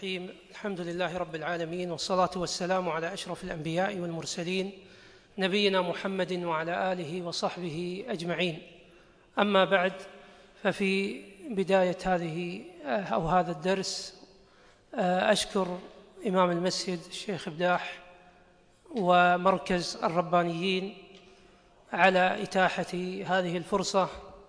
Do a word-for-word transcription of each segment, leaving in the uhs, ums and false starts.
الحمد لله رب العالمين، والصلاة والسلام على أشرف الأنبياء والمرسلين نبينا محمد وعلى آله وصحبه أجمعين. أما بعد، ففي بداية هذه أو هذا الدرس أشكر إمام المسجد الشيخ إبداح ومركز الربانيين على إتاحة هذه الفرصة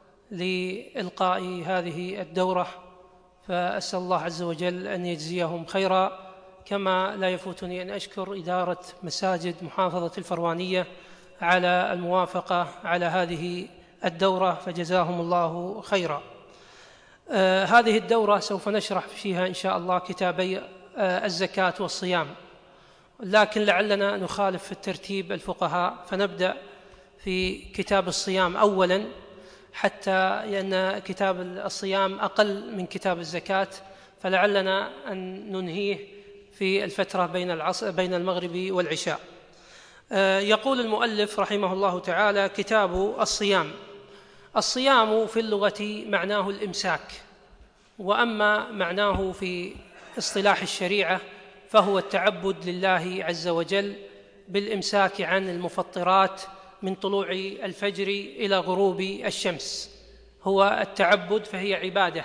لإلقاء هذه الدورة، فأسأل الله عز وجل أن يجزيهم خيرا، كما لا يفوتني أن أشكر إدارة مساجد محافظة الفروانية على الموافقة على هذه الدورة، فجزاهم الله خيرا. آه هذه الدورة سوف نشرح فيها إن شاء الله كتابي آه الزكاة والصيام، لكن لعلنا نخالف في الترتيب الفقهاء، فنبدأ في كتاب الصيام أولا، حتى لأن كتاب الصيام أقل من كتاب الزكاة، فلعلنا أن ننهيه في الفترة بين العصر بين المغرب والعشاء. يقول المؤلف رحمه الله تعالى: كتاب الصيام. الصيام في اللغة معناه الإمساك، وأما معناه في اصطلاح الشريعة فهو التعبد لله عز وجل بالإمساك عن المفطرات من طلوع الفجر إلى غروب الشمس، هو التعبد، فهي عبادة.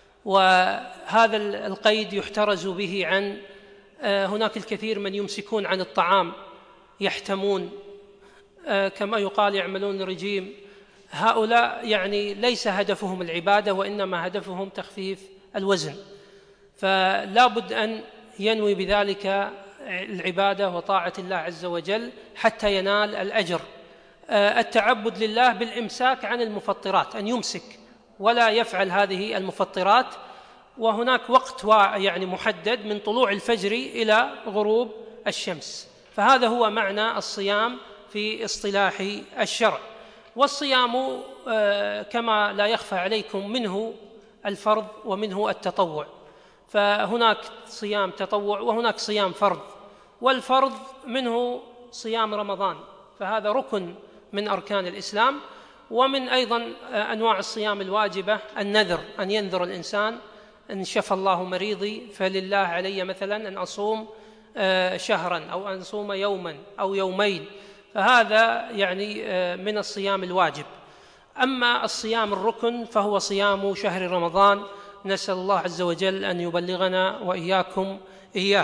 وهذا القيد يحترز به عن هناك الكثير من يمسكون عن الطعام، يحتمون كما يقال يعملون رجيم. هؤلاء يعني ليس هدفهم العبادة، وإنما هدفهم تخفيف الوزن، فلا بد أن ينوي بذلك العبادة وطاعة الله عز وجل حتى ينال الأجر. التعبد لله بالإمساك عن المفطرات، أن يمسك ولا يفعل هذه المفطرات، وهناك وقت يعني محدد من طلوع الفجر إلى غروب الشمس، فهذا هو معنى الصيام في اصطلاح الشرع. والصيام كما لا يخفى عليكم منه الفرض ومنه التطوع، فهناك صيام تطوع وهناك صيام فرض، والفرض منه صيام رمضان، فهذا ركن من أركان الإسلام. ومن أيضا أنواع الصيام الواجبة النذر، أن ينذر الإنسان: إن شفى الله مريضي فلله علي مثلا أن أصوم شهرا أو أن أصوم يوما أو يومين، فهذا يعني من الصيام الواجب. أما الصيام الركن فهو صيام شهر رمضان، نسأل الله عز وجل أن يبلغنا وإياكم إياه.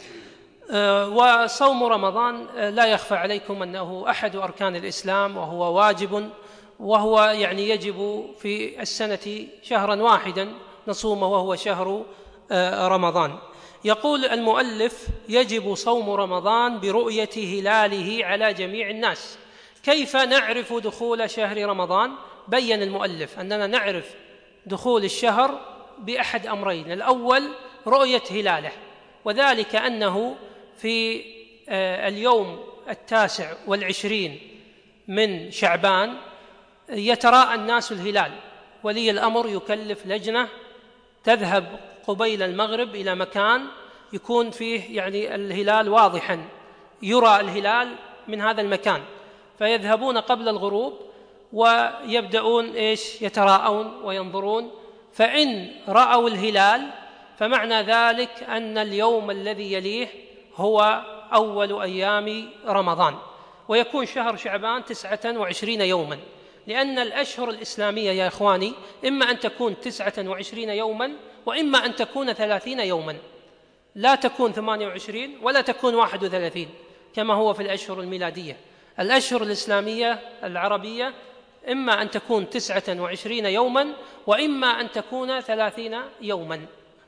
وصوم رمضان لا يخفى عليكم أنه أحد أركان الإسلام، وهو واجب، وهو يعني يجب في السنة شهرا واحدا نصومه، وهو شهر رمضان. يقول المؤلف: يجب صوم رمضان برؤية هلاله على جميع الناس. كيف نعرف دخول شهر رمضان؟ بين المؤلف أننا نعرف دخول الشهر بأحد أمرين: الأول رؤية هلاله، وذلك أنه في اليوم التاسع والعشرين من شعبان يتراءى الناس الهلال، ولي الأمر يكلف لجنة تذهب قبيل المغرب إلى مكان يكون فيه يعني الهلال واضحا، يرى الهلال من هذا المكان، فيذهبون قبل الغروب ويبدأون إيش يتراءون وينظرون، فإن رأوا الهلال فمعنى ذلك أن اليوم الذي يليه هو أول أيام رمضان، ويكون شهر شعبان تسعة وعشرين يوما، لأن الأشهر الإسلامية يا إخواني إما أن تكون تسعة وعشرين يوما، وإما أن تكون ثلاثين يوما، لا تكون ثمانية وعشرين ولا تكون واحد وثلاثين كما هو في الأشهر الميلادية. الأشهر الإسلامية العربية إما أن تكون تسعة وعشرين يوما، وإما أن تكون ثلاثين يوما.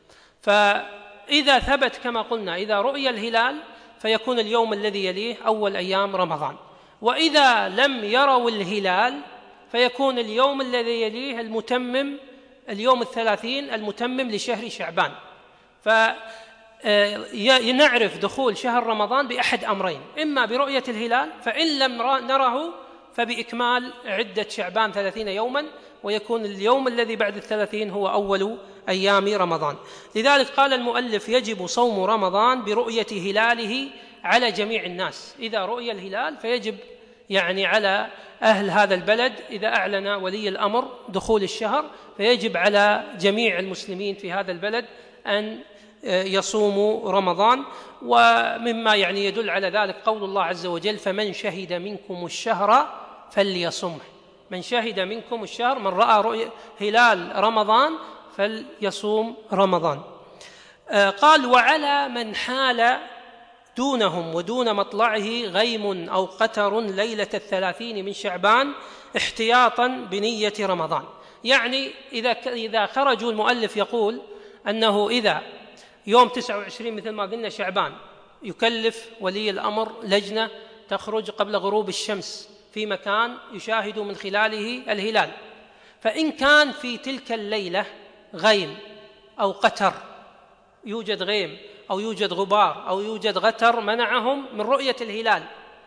فإذا ثبت كما قلنا، إذا رؤي الهلال فيكون اليوم الذي يليه أول أيام رمضان، وإذا لم يروا الهلال فيكون اليوم الذي يليه المتمم، اليوم الثلاثين المتمم لشهر شعبان. فنعرف دخول شهر رمضان بأحد أمرين: إما برؤية الهلال، فإن لم نره فبإكمال عدة شعبان ثلاثين يوما، ويكون اليوم الذي بعد الثلاثين هو أول أيام رمضان. لذلك قال المؤلف: يجب صوم رمضان برؤية هلاله على جميع الناس. إذا رؤي الهلال فيجب يعني على أهل هذا البلد، إذا أعلن ولي الأمر دخول الشهر فيجب على جميع المسلمين في هذا البلد أن يصوم رمضان. ومما يعني يدل على ذلك قول الله عز وجل: فمن شهد منكم الشهر فليصمه. من شهد منكم الشهر، من رأى رؤية هلال رمضان فليصوم رمضان. قال: وعلى من حال دونهم ودون مطلعه غيم أو قتر ليلة الثلاثين من شعبان احتياطا بنية رمضان. يعني إذا إذا خرجوا، المؤلف يقول أنه إذا يوم تسعة وعشرين مثل ما قلنا شعبان، يكلف ولي الأمر لجنة تخرج قبل غروب الشمس في مكان يشاهد من خلاله الهلال، فإن كان في تلك الليلة غيم أو قتر، يوجد غيم أو يوجد غبار أو يوجد غتر منعهم من رؤية الهلال،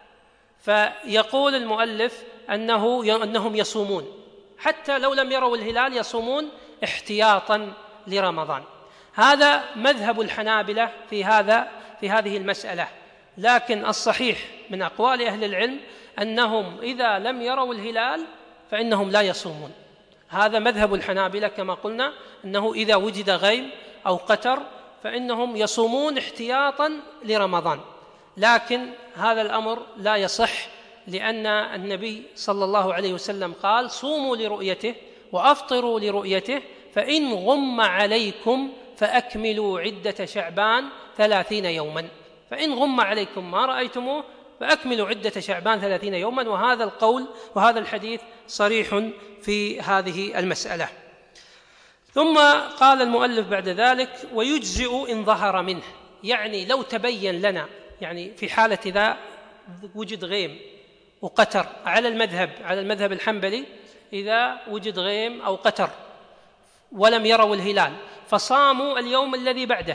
فيقول المؤلف أنه أنهم يصومون حتى لو لم يروا الهلال، يصومون احتياطا لرمضان. هذا مذهب الحنابلة في هذا في هذه المسألة، لكن الصحيح من أقوال أهل العلم أنهم إذا لم يروا الهلال فإنهم لا يصومون. هذا مذهب الحنابلة كما قلنا، أنه إذا وجد غيم أو قتر فإنهم يصومون احتياطا لرمضان. لكن هذا الأمر لا يصح، لأن النبي صلى الله عليه وسلم قال: صوموا لرؤيته وأفطروا لرؤيته، فإن غم عليكم فأكملوا عدة شعبان ثلاثين يوما. فإن غم عليكم ما رأيتموه فأكملوا عدة شعبان ثلاثين يوما. وهذا القول وهذا الحديث صريح في هذه المسألة. ثم قال المؤلف بعد ذلك: ويجزئ إن ظهر منه. يعني لو تبين لنا، يعني في حالة إذا وجد غيم وقتر على المذهب على المذهب الحنبلي، إذا وجد غيم أو قتر ولم يروا الهلال فصاموا اليوم الذي بعده،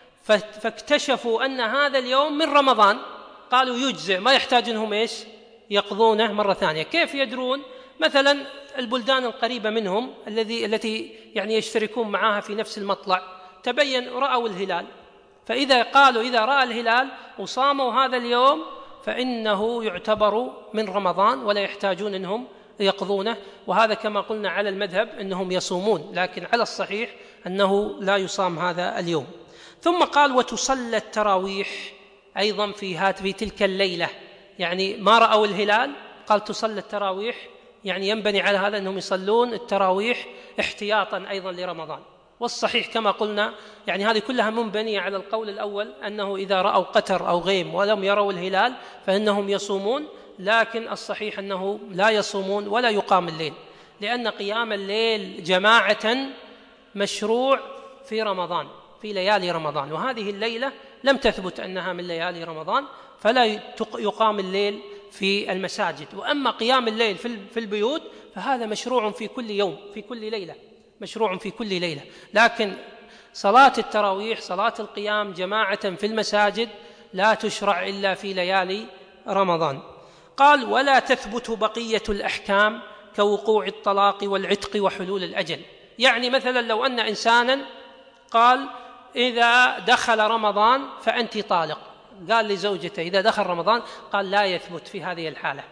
فاكتشفوا أن هذا اليوم من رمضان، قالوا يجزئ، ما يحتاج أنهم إيش يقضونه مرة ثانية. كيف يدرون؟ مثلا البلدان القريبة منهم الذي التي يعني يشتركون معها في نفس المطلع، تبين رأوا الهلال، فإذا قالوا إذا رأى الهلال وصاموا هذا اليوم فإنه يعتبر من رمضان ولا يحتاجون أنهم يقضونه. وهذا كما قلنا على المذهب أنهم يصومون، لكن على الصحيح أنه لا يصام هذا اليوم. ثم قال: وتصلى التراويح أيضا في في تلك الليلة. يعني ما رأوا الهلال، قال تصلى التراويح، يعني ينبني على هذا أنهم يصلون التراويح احتياطا أيضا لرمضان. والصحيح كما قلنا يعني هذه كلها منبنية على القول الأول، أنه إذا رأوا قتر أو غيم ولم يروا الهلال فإنهم يصومون، لكن الصحيح أنه لا يصومون ولا يقام الليل، لأن قيام الليل جماعة مشروع في رمضان، في ليالي رمضان، وهذه الليلة لم تثبت أنها من ليالي رمضان، فلا يقام الليل في المساجد. وأما قيام الليل في البيوت فهذا مشروع في كل يوم، في كل ليلة، مشروع في كل ليلة. لكن صلاة التراويح، صلاة القيام جماعة في المساجد، لا تشرع إلا في ليالي رمضان. قال: ولا تثبت بقية الأحكام كوقوع الطلاق والعتق وحلول الأجل. يعني مثلا لو أن إنسانا قال: إذا دخل رمضان فأنت طالق، قال لزوجته إذا دخل رمضان، قال لا يثبت في هذه الحالة.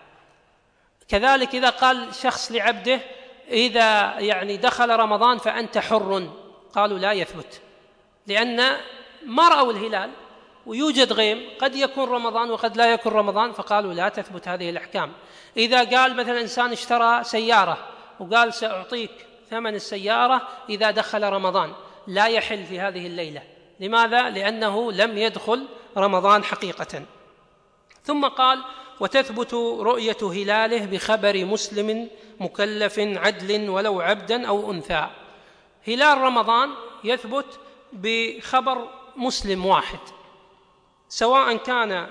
كذلك إذا قال شخص لعبده: إذا يعني دخل رمضان فأنت حر، قالوا لا يثبت، لأن ما رأوا الهلال ويوجد غيم، قد يكون رمضان وقد لا يكون رمضان، فقالوا لا تثبت هذه الأحكام. إذا قال مثلا إنسان اشترى سيارة وقال سأعطيك ثمن السيارة إذا دخل رمضان، لا يحل في هذه الليلة. لماذا؟ لأنه لم يدخل رمضان حقيقة. ثم قال: وتثبت رؤية هلاله بخبر مسلم مكلف عدل ولو عبدا أو أنثى. هلال رمضان يثبت بخبر مسلم واحد، سواء كان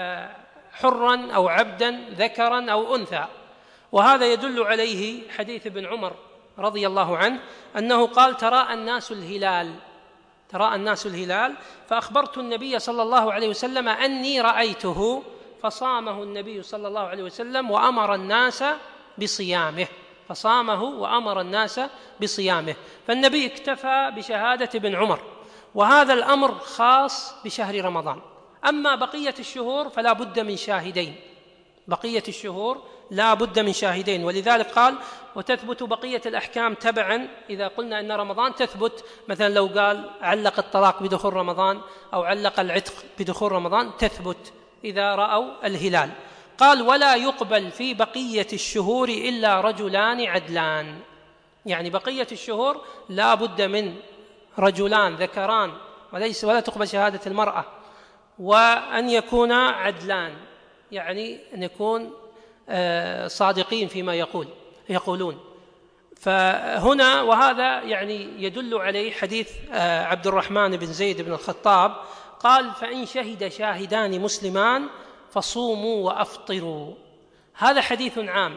حرا أو عبدا ذكرا أو أنثى. وهذا يدل عليه حديث ابن عمر رضي الله عنه أنه قال: تراءى الناس الهلال تراءى الناس الهلال فأخبرت النبي صلى الله عليه وسلم أني رأيته، فصامه النبي صلى الله عليه وسلم وأمر الناس بصيامه فصامه وأمر الناس بصيامه. فالنبي اكتفى بشهادة ابن عمر، وهذا الأمر خاص بشهر رمضان. أما بقية الشهور فلا بد من شاهدين، بقية الشهور لا بد من شاهدين. ولذلك قال وتثبت بقية الأحكام تبعا. إذا قلنا أن رمضان تثبت، مثلا لو قال علق الطلاق بدخول رمضان أو علق العتق بدخول رمضان، تثبت إذا رأوا الهلال. قال ولا يقبل في بقية الشهور إلا رجلان عدلان، يعني بقية الشهور لا بد من رجلان ذكران وليس ولا تقبل شهادة المرأة، وأن يكون عدلان، يعني أن يكون صادقين فيما يقول يقولون. فهنا وهذا يعني يدل عليه حديث عبد الرحمن بن زيد بن الخطاب قال فإن شهد شاهدان مسلمان فصوموا وأفطروا. هذا حديث عام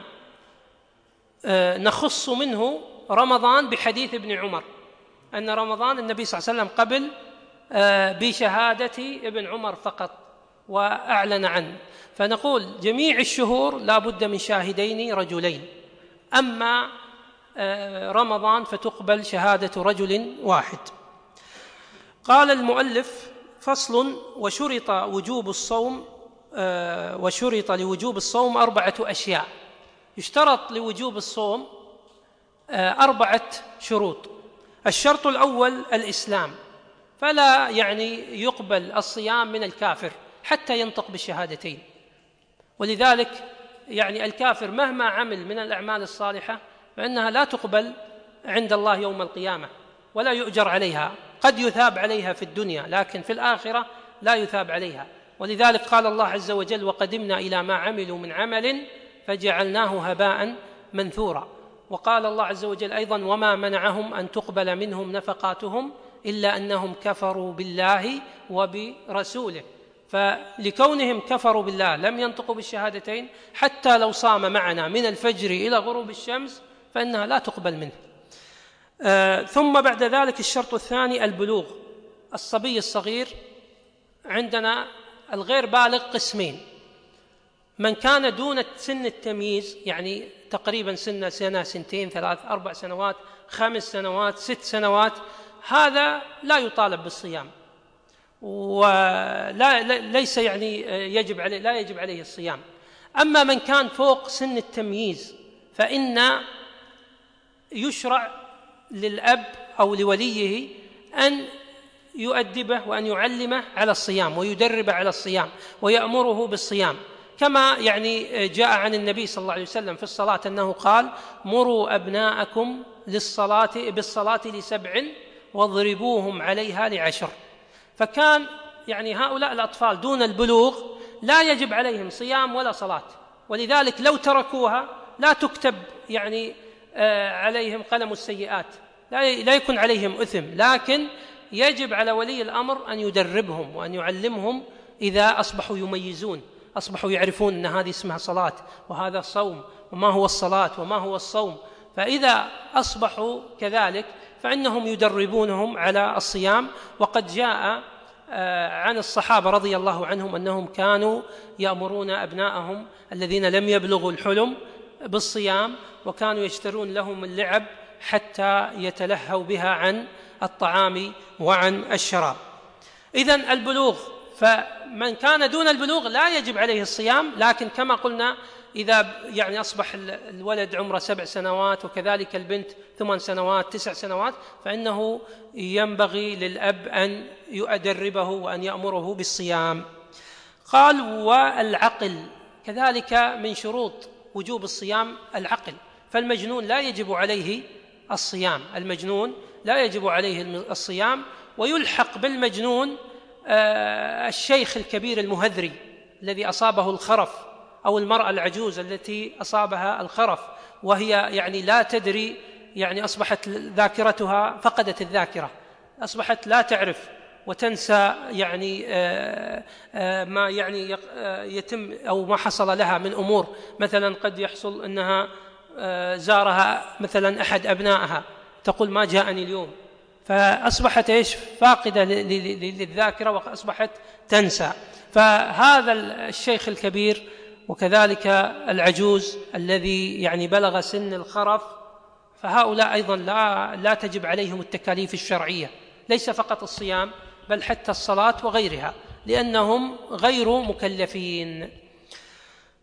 نخص منه رمضان بحديث ابن عمر أن رمضان النبي صلى الله عليه وسلم قبل بشهادة ابن عمر فقط وأعلن عنه. فنقول جميع الشهور لا بد من شاهدين رجلين، أما رمضان فتقبل شهادة رجل واحد. قال المؤلف فصل وشرط وجوب الصوم وشرط لوجوب الصوم أربعة أشياء. يشترط لوجوب الصوم أربعة شروط. الشرط الأول الإسلام، فلا يعني يقبل الصيام من الكافر حتى ينطق بالشهادتين. ولذلك يعني الكافر مهما عمل من الأعمال الصالحة فإنها لا تقبل عند الله يوم القيامة ولا يؤجر عليها، قد يثاب عليها في الدنيا لكن في الآخرة لا يثاب عليها. ولذلك قال الله عز وجل وقدمنا إلى ما عملوا من عمل فجعلناه هباء منثورا. وقال الله عز وجل أيضا وما منعهم أن تقبل منهم نفقاتهم إلا أنهم كفروا بالله وبرسوله. فلكونهم كفروا بالله لم ينطقوا بالشهادتين، حتى لو صام معنا من الفجر إلى غروب الشمس فإنها لا تقبل منه. آه ثم بعد ذلك الشرط الثاني البلوغ. الصبي الصغير عندنا الغير بالغ قسمين: من كان دون سن التمييز، يعني تقريبا سنة سنة سنتين ثلاث أربع سنوات خمس سنوات ست سنوات، هذا لا يطالب بالصيام ولا ليس يعني يجب عليه لا يجب عليه الصيام. أما من كان فوق سن التمييز فإن يشرع للأب أو لوليه أن يؤدبه وأن يعلمه على الصيام ويدربه على الصيام ويأمره بالصيام، كما يعني جاء عن النبي صلى الله عليه وسلم في الصلاة أنه قال مروا أبناءكم للصلاة بالصلاة لسبع واضربوهم عليها لعشر. فكان يعني هؤلاء الأطفال دون البلوغ لا يجب عليهم صيام ولا صلاة، ولذلك لو تركوها لا تكتب يعني عليهم قلم السيئات، لا يكون عليهم إثم، لكن يجب على ولي الأمر أن يدربهم وأن يعلمهم إذا أصبحوا يميزون، أصبحوا يعرفون أن هذه اسمها صلاة وهذا صوم وما هو الصلاة وما هو الصوم. فإذا أصبحوا كذلك فإنهم يدربونهم على الصيام. وقد جاء عن الصحابة رضي الله عنهم أنهم كانوا يأمرون أبناءهم الذين لم يبلغوا الحلم بالصيام، وكانوا يشترون لهم اللعب حتى يتلهوا بها عن الطعام وعن الشراب. إذن البلوغ، فمن كان دون البلوغ لا يجب عليه الصيام، لكن كما قلنا إذا يعني أصبح الولد عمره سبع سنوات وكذلك البنت ثمان سنوات تسع سنوات فإنه ينبغي للأب أن يدربه وأن يأمره بالصيام. قال والعقل كذلك من شروط وجوب الصيام العقل، فالمجنون لا يجب عليه الصيام، المجنون لا يجب عليه الصيام. ويلحق بالمجنون الشيخ الكبير المهذري الذي أصابه الخرف، أو المرأة العجوز التي أصابها الخرف وهي يعني لا تدري، يعني أصبحت ذاكرتها فقدت الذاكرة، أصبحت لا تعرف وتنسى يعني ما يعني يتم أو ما حصل لها من أمور. مثلا قد يحصل أنها زارها مثلا أحد أبنائها تقول ما جاءني اليوم، فأصبحت إيش فاقدة للذاكرة وأصبحت تنسى. فهذا الشيخ الكبير وكذلك العجوز الذي يعني بلغ سن الخرف، فهؤلاء أيضا لا لا تجب عليهم التكاليف الشرعية، ليس فقط الصيام بل حتى الصلاة وغيرها، لأنهم غير مكلفين.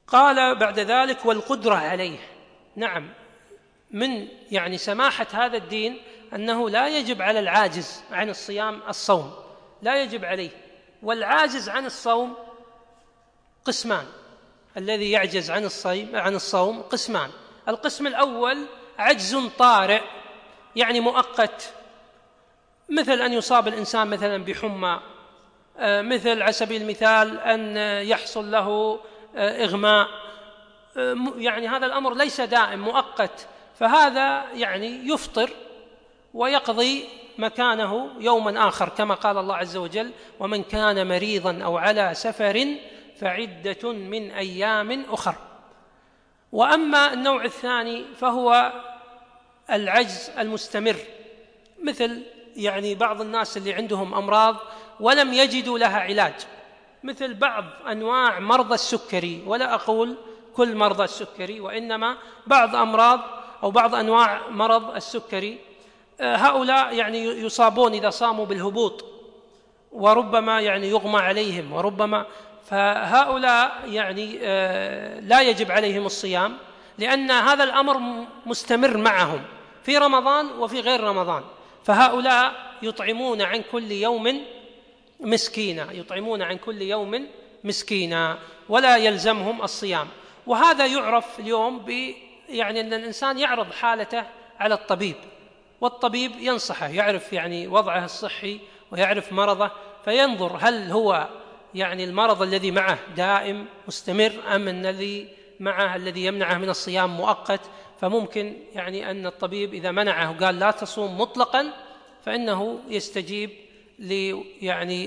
قال بعد ذلك: والقدرة عليه. نعم، من يعني سماحة هذا الدين أنه لا يجب على العاجز عن الصيام الصوم، لا يجب عليه. والعاجز عن الصوم قسمان، الذي يعجز عن الصيام عن الصوم قسمان. القسم الأول عجز طارئ، يعني مؤقت، مثل أن يصاب الإنسان مثلا بحمى، مثل على سبيل المثال أن يحصل له إغماء، يعني هذا الأمر ليس دائم، مؤقت، فهذا يعني يفطر ويقضي مكانه يوما آخر، كما قال الله عز وجل: ومن كان مريضا أو على سفر فعدة من أيام أخر. وأما النوع الثاني فهو العجز المستمر، مثل يعني بعض الناس اللي عندهم أمراض ولم يجدوا لها علاج، مثل بعض أنواع مرضى السكري، ولا أقول كل مرضى السكري، وإنما بعض أمراض أو بعض أنواع مرض السكري، هؤلاء يعني يصابون إذا صاموا بالهبوط، وربما يعني يغمى عليهم، وربما فهؤلاء يعني لا يجب عليهم الصيام، لأن هذا الأمر مستمر معهم في رمضان وفي غير رمضان. فهؤلاء يطعمون عن كل يوم مسكينا، يطعمون عن كل يوم مسكينا ولا يلزمهم الصيام. وهذا يعرف اليوم ب يعني أن الإنسان يعرض حالته على الطبيب، والطبيب ينصحه، يعرف يعني وضعه الصحي ويعرف مرضه، فينظر هل هو يعني المرض الذي معه دائم مستمر، أم الذي معه الذي يمنعه من الصيام مؤقت. فممكن يعني أن الطبيب إذا منعه وقال لا تصوم مطلقا، فإنه يستجيب ل يعني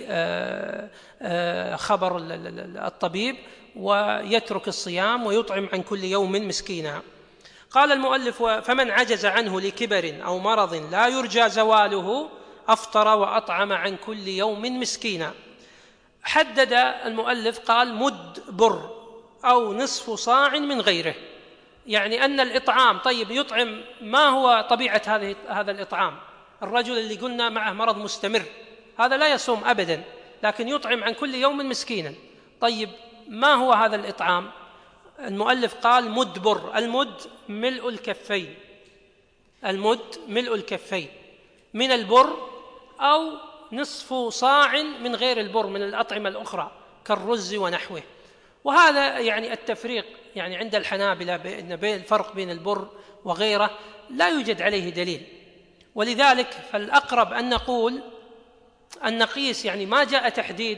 خبر الطبيب ويترك الصيام ويطعم عن كل يوم مسكينا. قال المؤلف: فمن عجز عنه لكبر أو مرض لا يرجى زواله أفطر وأطعم عن كل يوم مسكينا. حدد المؤلف، قال: مد بر أو نصف صاع من غيره، يعني أن الإطعام، طيب يطعم، ما هو طبيعة هذه هذا الإطعام؟ الرجل اللي قلنا معه مرض مستمر هذا لا يصوم أبدا، لكن يطعم عن كل يوم مسكينا. طيب ما هو هذا الإطعام؟ المؤلف قال: مد بر. المد ملء الكفين، المد ملء الكفين من البر، أو نصف صاع من غير البر من الأطعمة الأخرى كالرز ونحوه. وهذا يعني التفريق يعني عند الحنابلة بين الفرق بين البر وغيره لا يوجد عليه دليل، ولذلك فالأقرب أن نقول أن نقيس، يعني ما جاء تحديد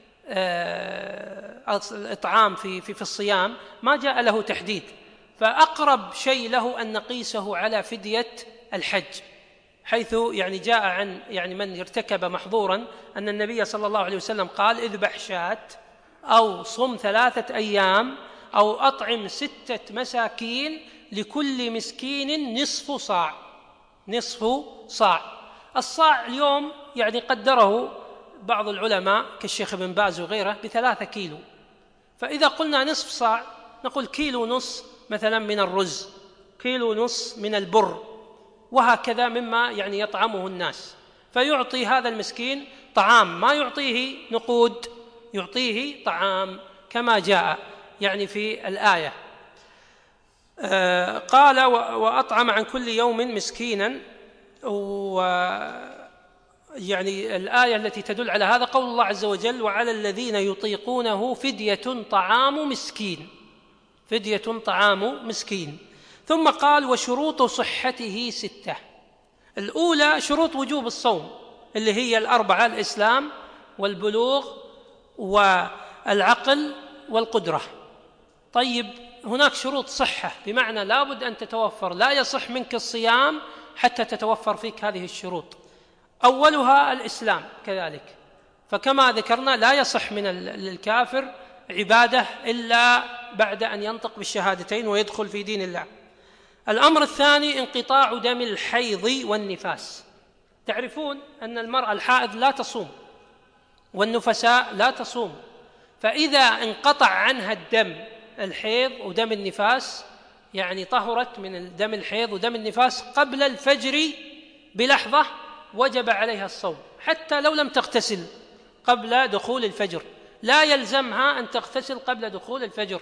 الإطعام في في في الصيام، ما جاء له تحديد، فأقرب شيء له أن نقيسه على فدية الحج، حيث يعني جاء عن يعني من ارتكب محظورا أن النبي صلى الله عليه وسلم قال: اذبح شاة أو صم ثلاثة أيام أو أطعم ستة مساكين لكل مسكين نصف صاع. نصف صاع. الصاع اليوم يعني قدره بعض العلماء كالشيخ ابن باز وغيره بثلاثة كيلو، فإذا قلنا نصف صاع نقول كيلو نص مثلا من الرز، كيلو نص من البر، وهكذا مما يعني يطعمه الناس، فيعطي هذا المسكين طعام، ما يعطيه نقود، يعطيه طعام كما جاء يعني في الآية. آه قال: وأطعم عن كل يوم مسكينا. ويعني الآية التي تدل على هذا قول الله عز وجل: وعلى الذين يطيقونه فدية طعام مسكين، فدية طعام مسكين. ثم قال: وشروط صحته ستة. الأولى شروط وجوب الصوم اللي هي الأربعة: الإسلام والبلوغ والعقل والقدرة. طيب هناك شروط صحة، بمعنى لا بد أن تتوفر، لا يصح منك الصيام حتى تتوفر فيك هذه الشروط. أولها الإسلام كذلك، فكما ذكرنا لا يصح من الكافر عبادة إلا بعد أن ينطق بالشهادتين ويدخل في دين الله. الأمر الثاني انقطاع دم الحيض والنفاس. تعرفون أن المرأة الحائض لا تصوم والنفساء لا تصوم، فإذا انقطع عنها الدم الحيض ودم النفاس، يعني طهرت من دم الحيض ودم النفاس قبل الفجر بلحظة، وجب عليها الصوم حتى لو لم تغتسل قبل دخول الفجر، لا يلزمها أن تغتسل قبل دخول الفجر.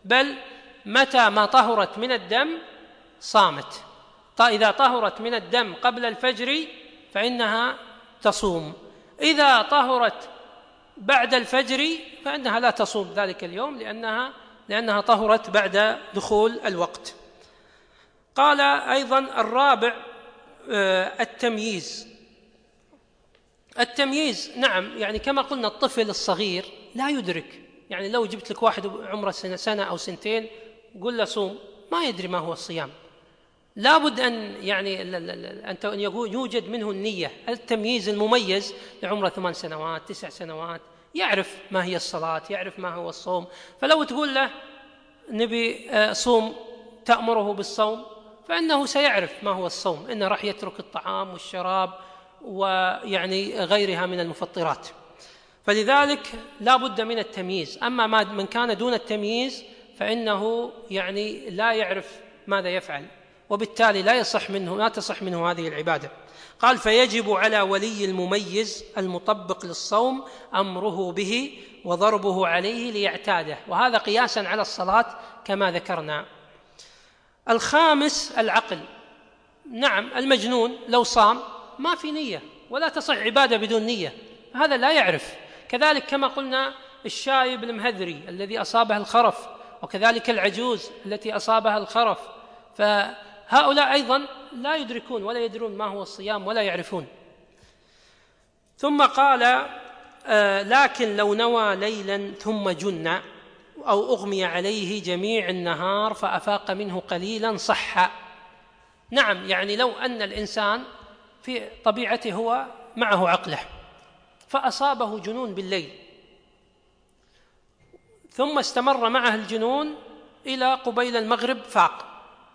بل متى ما طهرت من الدم صامت. إذا طهرت من الدم قبل الفجر فإنها تصوم، إذا طهرت بعد الفجر فإنها لا تصوم ذلك اليوم لأنها لأنها طهرت بعد دخول الوقت. قال أيضا الرابع التمييز. التمييز نعم، يعني كما قلنا الطفل الصغير لا يدرك، يعني لو جبت لك واحد عمره سنة, سنة أو سنتين قل له صوم ما يدري ما هو الصيام، لابد أن يعني أن يوجد منه النية. التمييز المميز لعمره ثمان سنوات تسع سنوات يعرف ما هي الصلاة، يعرف ما هو الصوم، فلو تقول له نبي صوم تأمره بالصوم فإنه سيعرف ما هو الصوم، إنه راح يترك الطعام والشراب ويعني غيرها من المفطرات. فلذلك لا بد من التمييز. أما من كان دون التمييز فإنه يعني لا يعرف ماذا يفعل، وبالتالي لا يصح منه لا تصح منه هذه العبادة. قال فيجب على ولي المميز المطبق للصوم أمره به وضربه عليه ليعتاده، وهذا قياسا على الصلاة كما ذكرنا. الخامس العقل. نعم المجنون لو صام ما في نية ولا تصح عبادة بدون نية، هذا لا يعرف. كذلك كما قلنا الشايب المهذري الذي أصابه الخرف، وكذلك العجوز التي أصابها الخرف، فهؤلاء أيضا لا يدركون ولا يدرون ما هو الصيام ولا يعرفون. ثم قال آه لكن لو نوى ليلا ثم جن أو أغمي عليه جميع النهار فأفاق منه قليلا صح. نعم، يعني لو أن الإنسان في طبيعته هو معه عقله فأصابه جنون بالليل ثم استمر معه الجنون إلى قبيل المغرب فاق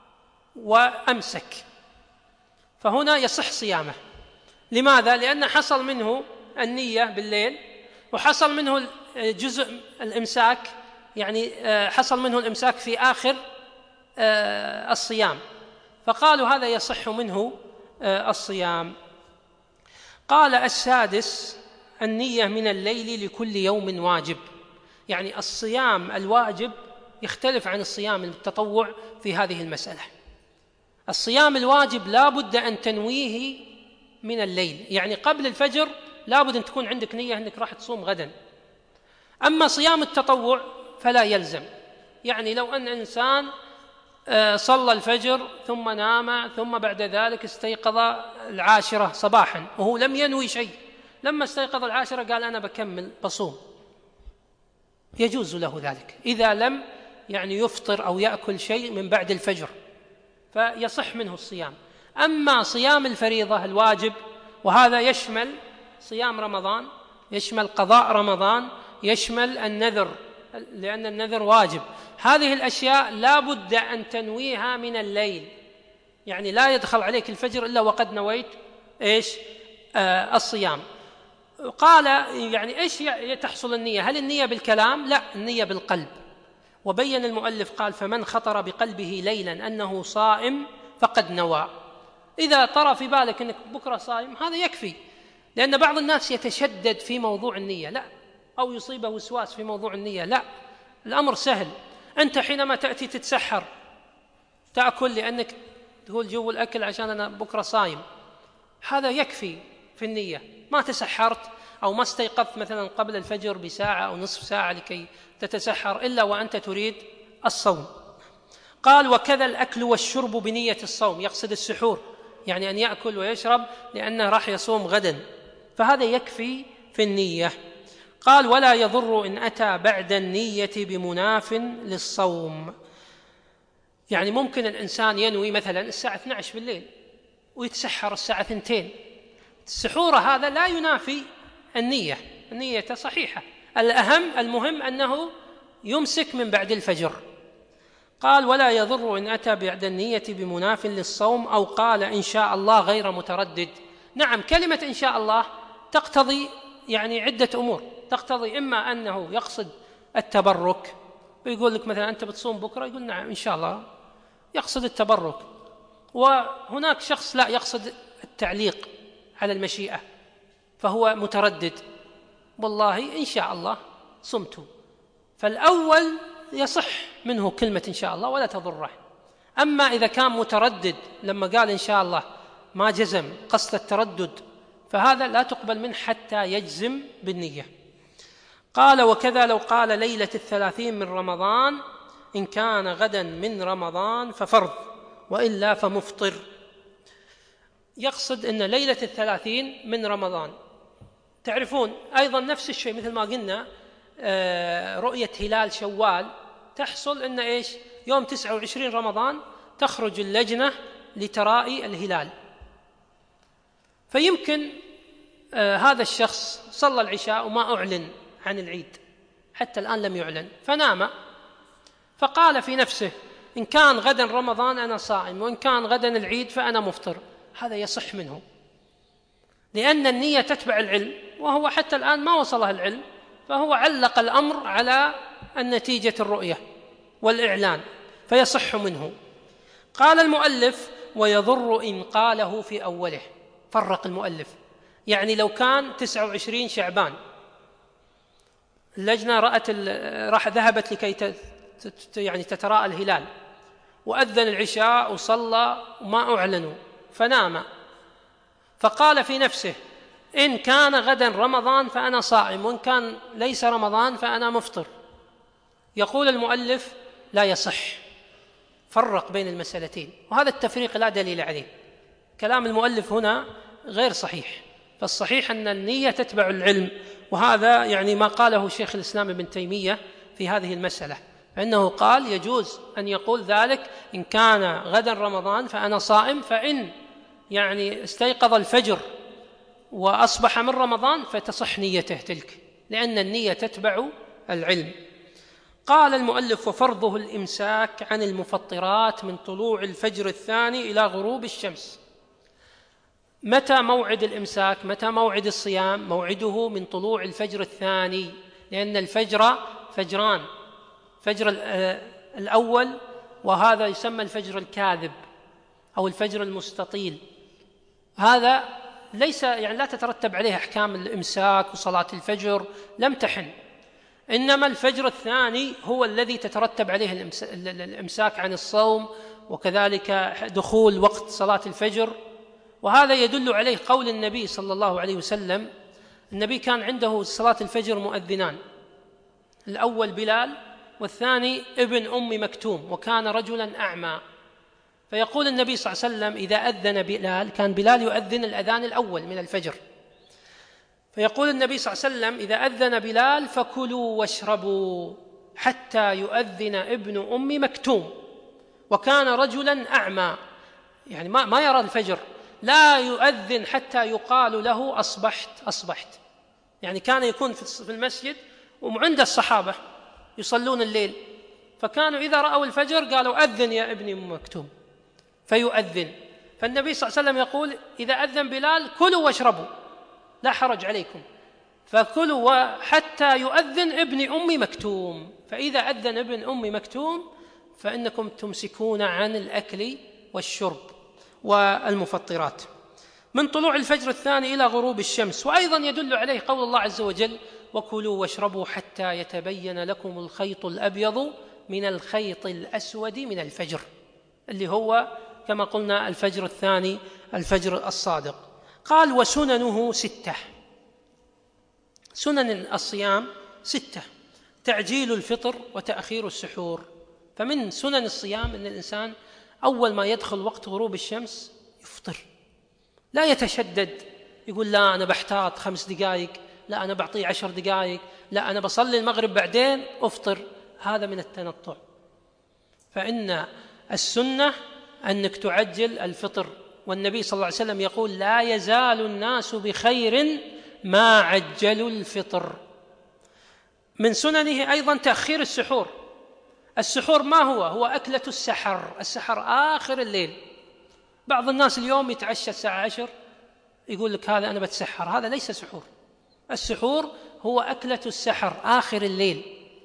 وأمسك، فهنا يصح صيامه. لماذا؟ لأن حصل منه النية بالليل وحصل منه جزء الإمساك، يعني حصل منه الإمساك في آخر الصيام، فقالوا هذا يصح منه الصيام. قال السادس النية من الليل لكل يوم واجب. يعني الصيام الواجب يختلف عن الصيام التطوع في هذه المسألة. الصيام الواجب لا بد أن تنويه من الليل، يعني قبل الفجر لا بد أن تكون عندك نية أنك راح تصوم غدا. أما صيام التطوع فلا يلزم، يعني لو أن إنسان صلى الفجر ثم نام ثم بعد ذلك استيقظ العاشرة صباحا وهو لم ينوي شيء، لما استيقظ العاشرة قال أنا بكمل بصوم، يجوز له ذلك إذا لم يعني يفطر أو يأكل شيء من بعد الفجر، فيصح منه الصيام. أما صيام الفريضة الواجب، وهذا يشمل صيام رمضان، يشمل قضاء رمضان، يشمل النذر لأن النذر واجب، هذه الأشياء لا بد أن تنويها من الليل، يعني لا يدخل عليك الفجر إلا وقد نويت إيش؟ آه الصيام. قال يعني إيش تحصل النية؟ هل النية بالكلام؟ لا، النية بالقلب. وبين المؤلف قال فمن خطر بقلبه ليلا أنه صائم فقد نوى. إذا طرى في بالك أنك بكرة صائم هذا يكفي، لأن بعض الناس يتشدد في موضوع النية، لا، أو يصيبه وسواس في موضوع النية، لا، الأمر سهل. أنت حينما تأتي تتسحر تأكل لأنك تقول جو الأكل عشان أنا بكرة صايم، هذا يكفي في النية. ما تسحرت أو ما استيقظت مثلا قبل الفجر بساعة أو نصف ساعة لكي تتسحر إلا وأنت تريد الصوم. قال وكذا الأكل والشرب بنية الصوم، يقصد السحور، يعني أن يأكل ويشرب لأنه راح يصوم غدا، فهذا يكفي في النية. قال ولا يضر إن أتى بعد النية بمناف للصوم. يعني ممكن الإنسان ينوي مثلا الساعة اثنتي عشرة بالليل ويتسحر الساعة اثنتين، السحور هذا لا ينافي النية، النية صحيحة، الأهم المهم أنه يمسك من بعد الفجر. قال ولا يضر إن أتى بعد النية بمناف للصوم أو قال إن شاء الله غير متردد. نعم، كلمة إن شاء الله تقتضي يعني عدة أمور، تقتضي إما أنه يقصد التبرك ويقول لك مثلا أنت بتصوم بكرة، يقول نعم إن شاء الله، يقصد التبرك. وهناك شخص لا يقصد التعليق على المشيئة فهو متردد، والله إن شاء الله صمت. فالأول يصح منه كلمة إن شاء الله ولا تضره. أما إذا كان متردد لما قال إن شاء الله ما جزم قصد التردد، فهذا لا تقبل منه حتى يجزم بالنية. قال: وكذا لو قال ليلة الثلاثين من رمضان إن كان غدا من رمضان ففرض وإلا فمفطر. يقصد أن ليلة الثلاثين من رمضان، تعرفون أيضا نفس الشيء مثل ما قلنا رؤية هلال شوال تحصل أن إيش؟ يوم تسعة وعشرين رمضان تخرج اللجنة لترائي الهلال، فيمكن آه هذا الشخص صلى العشاء وما أعلن عن العيد، حتى الآن لم يعلن، فنام، فقال في نفسه إن كان غدا رمضان أنا صائم وإن كان غدا العيد فأنا مفطر. هذا يصح منه، لأن النية تتبع العلم، وهو حتى الآن ما وصله العلم، فهو علق الأمر على النتيجة الرؤية والإعلان، فيصح منه. قال المؤلف: ويضر إن قاله في أوله. فرق المؤلف، يعني لو كان تسعة وعشرين شعبان اللجنة رأت راح ذهبت لكي يعني تتراءى الهلال، وأذن العشاء وصلى وما أعلنوا، فنام، فقال في نفسه إن كان غدا رمضان فأنا صائم وإن كان ليس رمضان فأنا مفطر. يقول المؤلف: لا يصح. فرق بين المسألتين، وهذا التفريق لا دليل عليه. كلام المؤلف هنا غير صحيح، فالصحيح أن النية تتبع العلم، وهذا يعني ما قاله شيخ الإسلام ابن تيمية في هذه المسألة، فإنه قال يجوز أن يقول ذلك إن كان غدا رمضان فأنا صائم، فإن يعني استيقظ الفجر وأصبح من رمضان فتصح نيته تلك، لأن النية تتبع العلم. قال المؤلف: وفرضه الإمساك عن المفطرات من طلوع الفجر الثاني إلى غروب الشمس. متى موعد الإمساك؟ متى موعد الصيام؟ موعده من طلوع الفجر الثاني، لأن الفجر فجران، فجر الأول وهذا يسمى الفجر الكاذب أو الفجر المستطيل، هذا ليس يعني لا تترتب عليه أحكام الإمساك وصلاة الفجر، لم تحن، إنما الفجر الثاني هو الذي تترتب عليه الإمساك عن الصوم، وكذلك دخول وقت صلاة الفجر. وهذا يدل عليه قول النبي صلى الله عليه وسلم، النبي كان عنده صلاة الفجر مؤذنان، الأول بلال والثاني ابن أم مكتوم، وكان رجلا أعمى، فيقول النبي صلى الله عليه وسلم إذا أذن بلال، كان بلال يؤذن الأذان الأول من الفجر، فيقول النبي صلى الله عليه وسلم إذا أذن بلال فكلوا واشربوا حتى يؤذن ابن أم مكتوم، وكان رجلا أعمى، يعني ما, ما يرى الفجر، لا يؤذن حتى يقال له أصبحت أصبحت، يعني كان يكون في المسجد وعند الصحابة يصلون الليل، فكانوا إذا رأوا الفجر قالوا أذن يا ابن أم مكتوم، فيؤذن، فالنبي صلى الله عليه وسلم يقول إذا أذن بلال كلوا واشربوا لا حرج عليكم، فكلوا حتى يؤذن ابن أم مكتوم، فإذا أذن ابن أم مكتوم فإنكم تمسكون عن الأكل والشرب والمفطرات من طلوع الفجر الثاني إلى غروب الشمس. وأيضا يدل عليه قول الله عز وجل وكلوا واشربوا حتى يتبين لكم الخيط الأبيض من الخيط الأسود من الفجر، اللي هو كما قلنا الفجر الثاني الفجر الصادق. قال وسننه ستة، سنن الصيام ستة: تعجيل الفطر وتأخير السحور. فمن سنن الصيام أن الإنسان أول ما يدخل وقت غروب الشمس يفطر، لا يتشدد يقول لا أنا بحتاط خمس دقائق، لا أنا بعطيه عشر دقائق، لا أنا بصلي المغرب بعدين أفطر، هذا من التنطع. فإن السنة أنك تعجل الفطر، والنبي صلى الله عليه وسلم يقول لا يزال الناس بخير ما عجلوا الفطر. من سننه أيضا تأخير السحور. السحور ما هو؟ هو أكلة السحر، السحر آخر الليل. بعض الناس اليوم يتعشى الساعة عشر يقول لك هذا أنا بتسحر، هذا ليس سحور. السحور هو أكلة السحر آخر الليل.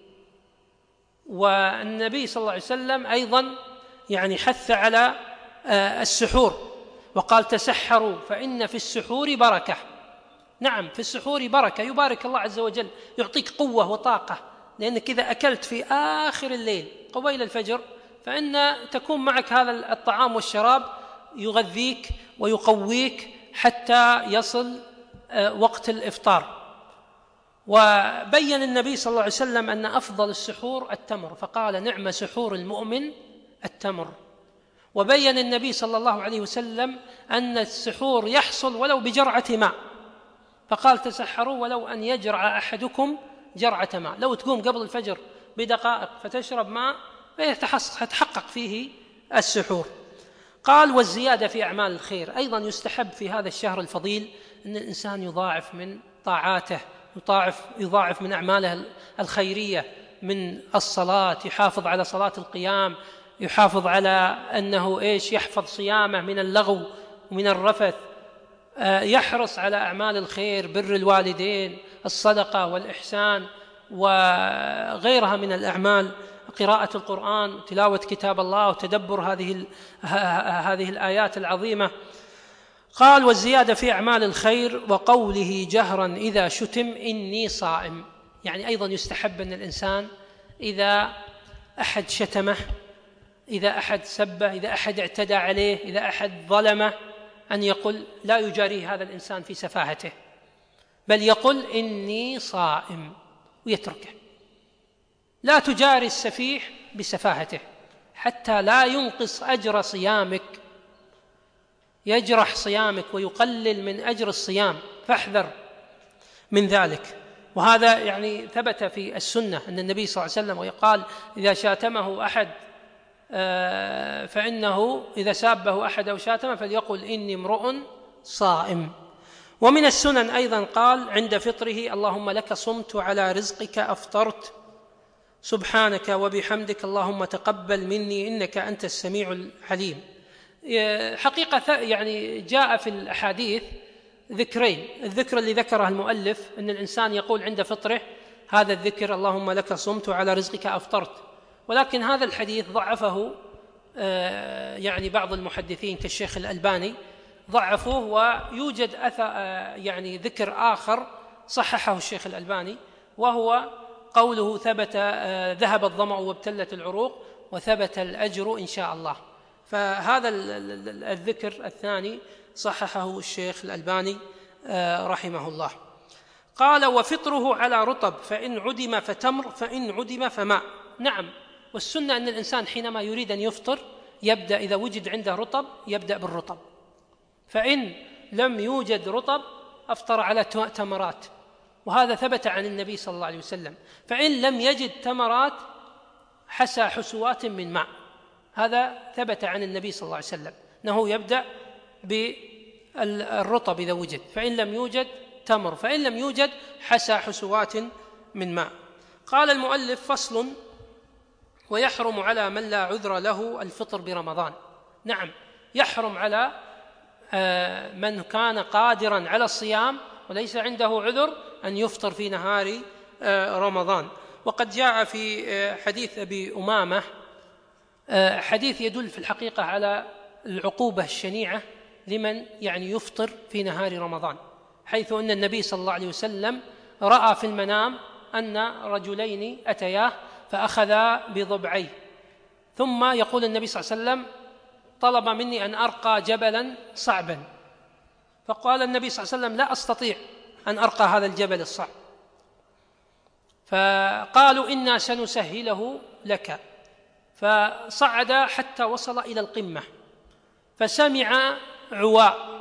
والنبي صلى الله عليه وسلم أيضا يعني حث على السحور وقال تسحروا فإن في السحور بركة. نعم، في السحور بركة، يبارك الله عز وجل، يعطيك قوة وطاقة لأنك إذا أكلت في آخر الليل قبيل الفجر فإن تكون معك هذا الطعام والشراب يغذيك ويقويك حتى يصل وقت الإفطار. وبين النبي صلى الله عليه وسلم أن أفضل السحور التمر، فقال نعم سحور المؤمن التمر. وبين النبي صلى الله عليه وسلم أن السحور يحصل ولو بجرعة ماء، فقال تسحروا ولو أن يجرع أحدكم جرعة ماء، لو تقوم قبل الفجر بدقائق فتشرب ماء فتحقق فيه السحور. قال والزيادة في أعمال الخير، أيضا يستحب في هذا الشهر الفضيل أن الإنسان يضاعف من طاعاته، يضاعف, يضاعف من أعماله الخيرية، من الصلاة، يحافظ على صلاة القيام، يحافظ على أنه إيش يحفظ صيامه من اللغو ومن الرفث، يحرص على أعمال الخير، بر الوالدين، الصدقة والإحسان وغيرها من الأعمال، قراءة القرآن، تلاوة كتاب الله وتدبر هذه هذه الآيات العظيمة. قال والزيادة في أعمال الخير، وقوله جهرا إذا شتم إني صائم، يعني أيضا يستحب أن الإنسان إذا أحد شتمه، إذا أحد سبه، إذا أحد اعتدى عليه، إذا أحد ظلمه، أن يقول لا يجاريه هذا الإنسان في سفاهته، بل يقول إني صائم ويتركه. لا تجاري السفيح بسفاهته حتى لا ينقص أجر صيامك، يجرح صيامك ويقلل من أجر الصيام، فاحذر من ذلك. وهذا يعني ثبت في السنة أن النبي صلى الله عليه وسلم ويقال إذا شاتمه أحد فإنه إذا سابه أحد أو شاتمه فليقل إني امرؤ صائم. ومن السنن أيضا قال عند فطره اللهم لك صمت وعلى رزقك أفطرت، سبحانك وبحمدك اللهم تقبل مني إنك أنت السميع العليم. حقيقة يعني جاء في الأحاديث ذكرين، الذكر اللي ذكره المؤلف أن الإنسان يقول عند فطره هذا الذكر اللهم لك صمت وعلى رزقك أفطرت، ولكن هذا الحديث ضعفه يعني بعض المحدثين كالشيخ الألباني ضعفوه، ويوجد يعني ذكر آخر صححه الشيخ الألباني، وهو قوله ثبت ذهب الظمأ وابتلت العروق وثبت الأجر إن شاء الله. فهذا الذكر الثاني صححه الشيخ الألباني رحمه الله. قال وفطره على رطب فإن عدم فتمر فإن عدم فماء. نعم، والسنة أن الإنسان حينما يريد أن يفطر يبدأ إذا وجد عنده رطب يبدأ بالرطب، فإن لم يوجد رطب أفطر على تمرات، وهذا ثبت عن النبي صلى الله عليه وسلم. فإن لم يجد تمرات حسى حسوات من ماء، هذا ثبت عن النبي صلى الله عليه وسلم أنه يبدأ بالرطب إذا وجد، فإن لم يوجد تمر، فإن لم يوجد حسى حسوات من ماء. قال المؤلف فصل ويحرم على من لا عذر له الفطر برمضان. نعم، يحرم على من كان قادرا على الصيام وليس عنده عذر أن يفطر في نهار رمضان. وقد جاء في حديث أبي أمامة حديث يدل في الحقيقة على العقوبة الشنيعة لمن يعني يفطر في نهار رمضان، حيث أن النبي صلى الله عليه وسلم رأى في المنام أن رجلين أتياه فأخذا بضبعيه، ثم يقول النبي صلى الله عليه وسلم طلب مني أن أرقى جبلا صعبا، فقال النبي صلى الله عليه وسلم لا أستطيع أن أرقى هذا الجبل الصعب، فقالوا إنا سنسهله لك، فصعد حتى وصل إلى القمة فسمع عواء،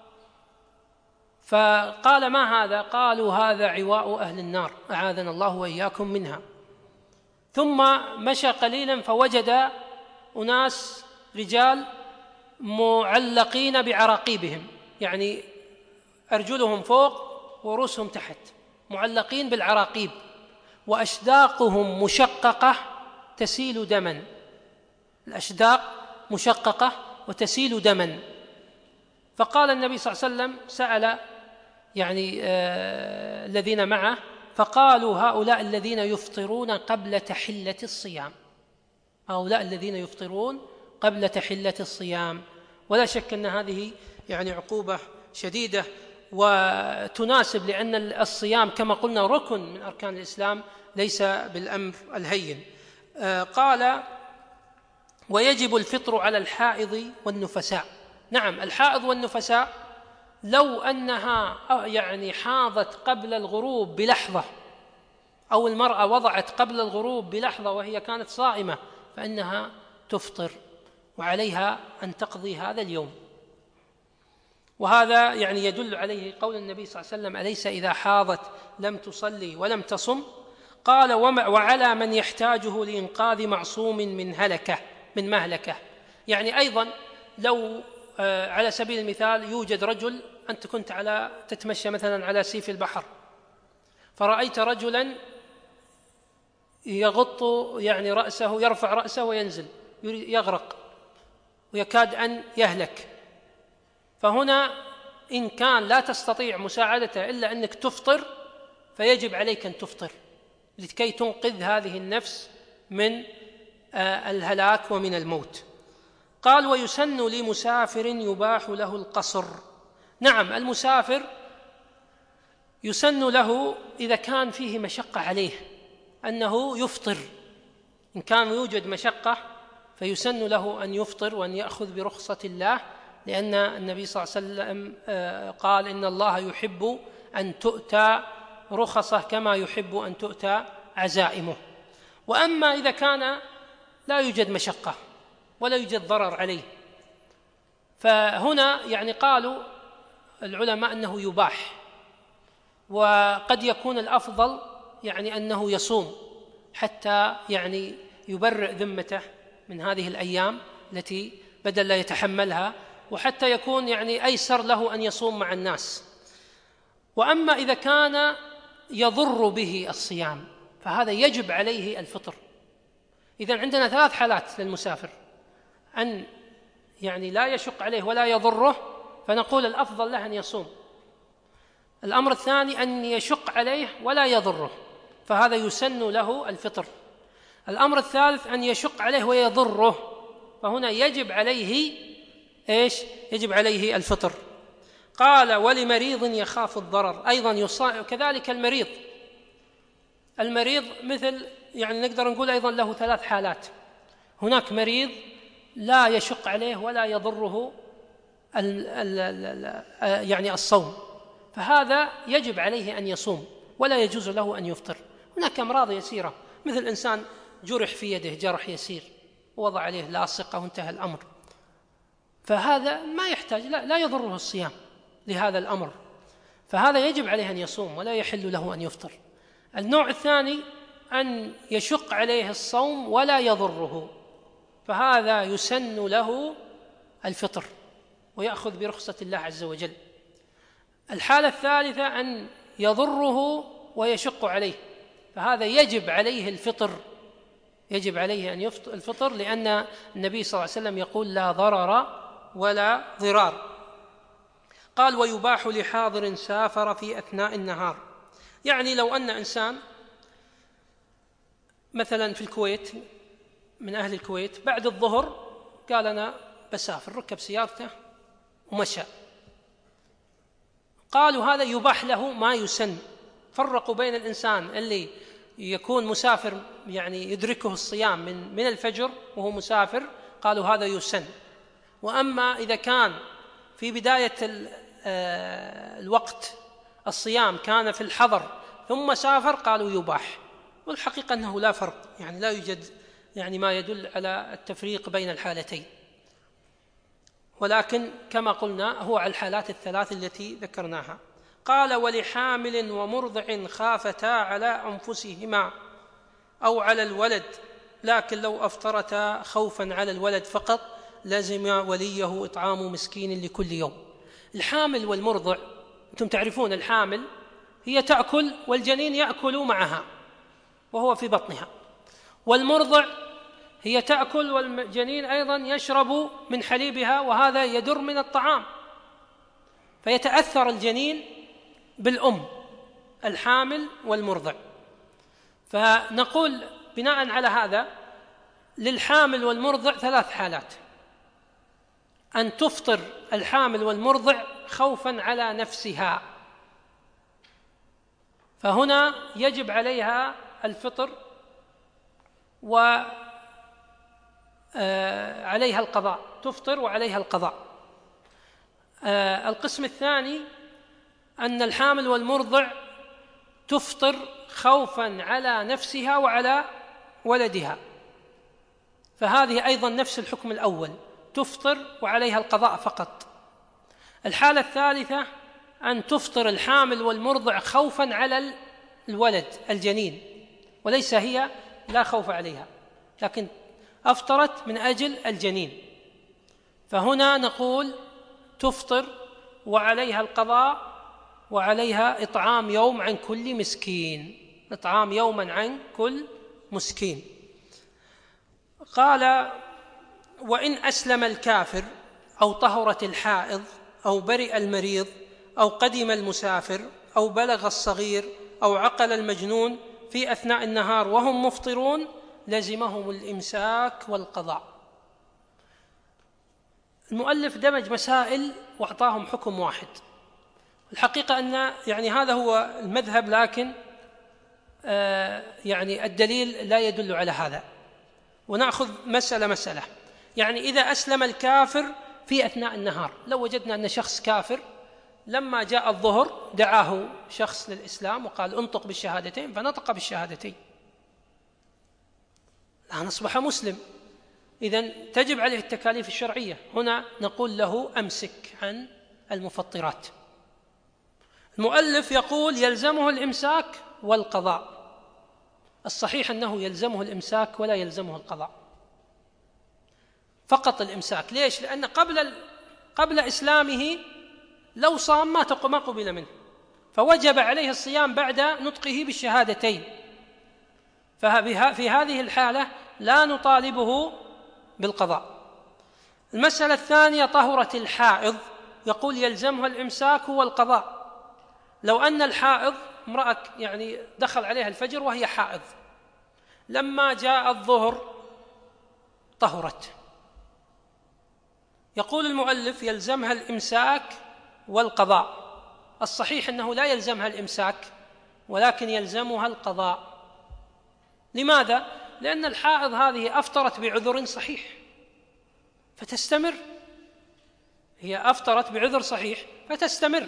فقال ما هذا؟ قالوا هذا عواء أهل النار أعاذنا الله وإياكم منها. ثم مشى قليلا فوجد أناس رجال معلقين بعراقيبهم، يعني أرجلهم فوق ورؤوسهم تحت، معلقين بالعراقيب، وأشداقهم مشققة تسيل دما، الأشداق مشققة وتسيل دما. فقال النبي صلى الله عليه وسلم سأل يعني آه الذين معه فقالوا هؤلاء الذين يفطرون قبل تحلة الصيام، هؤلاء الذين يفطرون قبل تحلة الصيام. ولا شك أن هذه يعني عقوبة شديدة وتناسب، لأن الصيام كما قلنا ركن من أركان الإسلام ليس بالأمر الهين. قال ويجب الفطر على الحائض والنفساء. نعم، الحائض والنفساء لو أنها يعني حاضت قبل الغروب بلحظة، أو المرأة وضعت قبل الغروب بلحظة وهي كانت صائمة، فإنها تفطر وعليها أن تقضي هذا اليوم. وهذا يعني يدل عليه قول النبي صلى الله عليه وسلم: أليس إذا حاضت لم تصلي ولم تصم؟ قال وعلى من يحتاجه لإنقاذ معصوم من هلكة من مهلكة. يعني أيضا لو على سبيل المثال يوجد رجل، أنت كنت على تتمشى مثلا على سيف البحر، فرأيت رجلا يغط يعني رأسه، يرفع رأسه وينزل يغرق ويكاد أن يهلك، فهنا إن كان لا تستطيع مساعدته إلا أنك تفطر، فيجب عليك أن تفطر لكي تنقذ هذه النفس من الهلاك ومن الموت. قال ويسن لمسافر يباح له القصر. نعم، المسافر يسن له إذا كان فيه مشقة عليه أنه يفطر، إن كان يوجد مشقة فيسن له أن يفطر وأن يأخذ برخصة الله، لأن النبي صلى الله عليه وسلم قال إن الله يحب أن تؤتى رخصه كما يحب أن تؤتى عزائمه. وأما إذا كان لا يوجد مشقة ولا يوجد ضرر عليه، فهنا يعني قالوا العلماء أنه يباح، وقد يكون الأفضل يعني أنه يصوم حتى يعني يبرئ ذمته من هذه الأيام التي بدل لا يتحملها، وحتى يكون يعني أيسر له أن يصوم مع الناس. وأما إذا كان يضر به الصيام فهذا يجب عليه الفطر. إذن عندنا ثلاث حالات للمسافر: أن يعني لا يشق عليه ولا يضره، فنقول الأفضل له أن يصوم. الأمر الثاني أن يشق عليه ولا يضره، فهذا يسن له الفطر. الأمر الثالث أن يشق عليه ويضره، فهنا يجب عليه إيش؟ يجب عليه الفطر. قال ولمريض يخاف الضرر أيضا يصائم كذلك. المريض المريض مثل يعني نقدر نقول أيضا له ثلاث حالات: هناك مريض لا يشق عليه ولا يضره ال ال ال يعني الصوم، فهذا يجب عليه أن يصوم ولا يجوز له أن يفطر. هناك أمراض يسيرة، مثل إنسان جرح في يده جرح يسير ووضع عليه لاصقة وانتهى الأمر، فهذا ما يحتاج لا, لا يضره الصيام لهذا الأمر، فهذا يجب عليه أن يصوم ولا يحل له أن يفطر. النوع الثاني أن يشق عليه الصوم ولا يضره، فهذا يسن له الفطر ويأخذ برخصة الله عز وجل. الحالة الثالثة أن يضره ويشق عليه، فهذا يجب عليه الفطر يجب عليه أن يفطر الفطر لأن النبي صلى الله عليه وسلم يقول لا ضرر ولا ضرار. قال ويباح لحاضر سافر في أثناء النهار. يعني لو أن إنسان مثلا في الكويت من أهل الكويت بعد الظهر قال أنا بسافر، ركب سيارته ومشى، قالوا هذا يباح له ما يسن. فرقوا بين الإنسان اللي يكون مسافر يعني يدركه الصيام من من الفجر وهو مسافر، قالوا هذا يسن. وأما إذا كان في بداية الوقت الصيام كان في الحضر ثم سافر قالوا يباح. والحقيقة أنه لا فرق، يعني لا يوجد يعني ما يدل على التفريق بين الحالتين، ولكن كما قلنا هو على الحالات الثلاث التي ذكرناها. قال ولحامل ومرضع خافتا على أنفسهما أو على الولد، لكن لو أفطرتا خوفا على الولد فقط لزم وليه إطعام مسكين لكل يوم. الحامل والمرضع أنتم تعرفون الحامل هي تأكل والجنين يأكل معها وهو في بطنها، والمرضع هي تأكل والجنين أيضا يشرب من حليبها، وهذا يدر من الطعام، فيتأثر الجنين بالأم الحامل والمرضع. فنقول بناء على هذا للحامل والمرضع ثلاث حالات: أن تفطر الحامل والمرضع خوفا على نفسها، فهنا يجب عليها الفطر وعليها القضاء، تفطر وعليها القضاء. القسم الثاني أن الحامل والمرضع تفطر خوفا على نفسها وعلى ولدها، فهذه أيضا نفس الحكم الأول، تفطر وعليها القضاء فقط. الحالة الثالثة أن تفطر الحامل والمرضع خوفا على الولد الجنين، وليس هي لا خوف عليها، لكن أفطرت من أجل الجنين، فهنا نقول تفطر وعليها القضاء وعليها إطعام يوم عن كل مسكين، إطعام يوما عن كل مسكين. قال: وإن أسلم الكافر أو طهرت الحائض أو برئ المريض أو قدم المسافر أو بلغ الصغير أو عقل المجنون في أثناء النهار وهم مفطرون لزمهم الإمساك والقضاء. المؤلف دمج مسائل وأعطاهم حكم واحد. الحقيقة أن يعني هذا هو المذهب، لكن آه يعني الدليل لا يدل على هذا، ونأخذ مسألة مسألة. يعني إذا أسلم الكافر في أثناء النهار، لو وجدنا أن شخص كافر لما جاء الظهر دعاه شخص للإسلام وقال انطق بالشهادتين، فنطق بالشهادتين، الآن أصبح مسلم، إذن تجب عليه التكاليف الشرعية. هنا نقول له أمسك عن المفطرات. المؤلف يقول يلزمه الإمساك والقضاء. الصحيح أنه يلزمه الإمساك ولا يلزمه القضاء، فقط الإمساك. ليش؟ لأن قبل قبل إسلامه لو صام ما قبل منه، فوجب عليه الصيام بعد نطقه بالشهادتين، ففي هذه الحالة لا نطالبه بالقضاء. المسألة الثانية طهرت الحائض، يقول يلزمها الإمساك والقضاء. لو أن الحائض امرأة يعني دخل عليها الفجر وهي حائض، لما جاء الظهر طهرت، يقول المؤلف يلزمها الإمساك والقضاء. الصحيح أنه لا يلزمها الإمساك ولكن يلزمها القضاء. لماذا؟ لأن الحائض هذه أفطرت بعذر صحيح فتستمر، هي أفطرت بعذر صحيح فتستمر،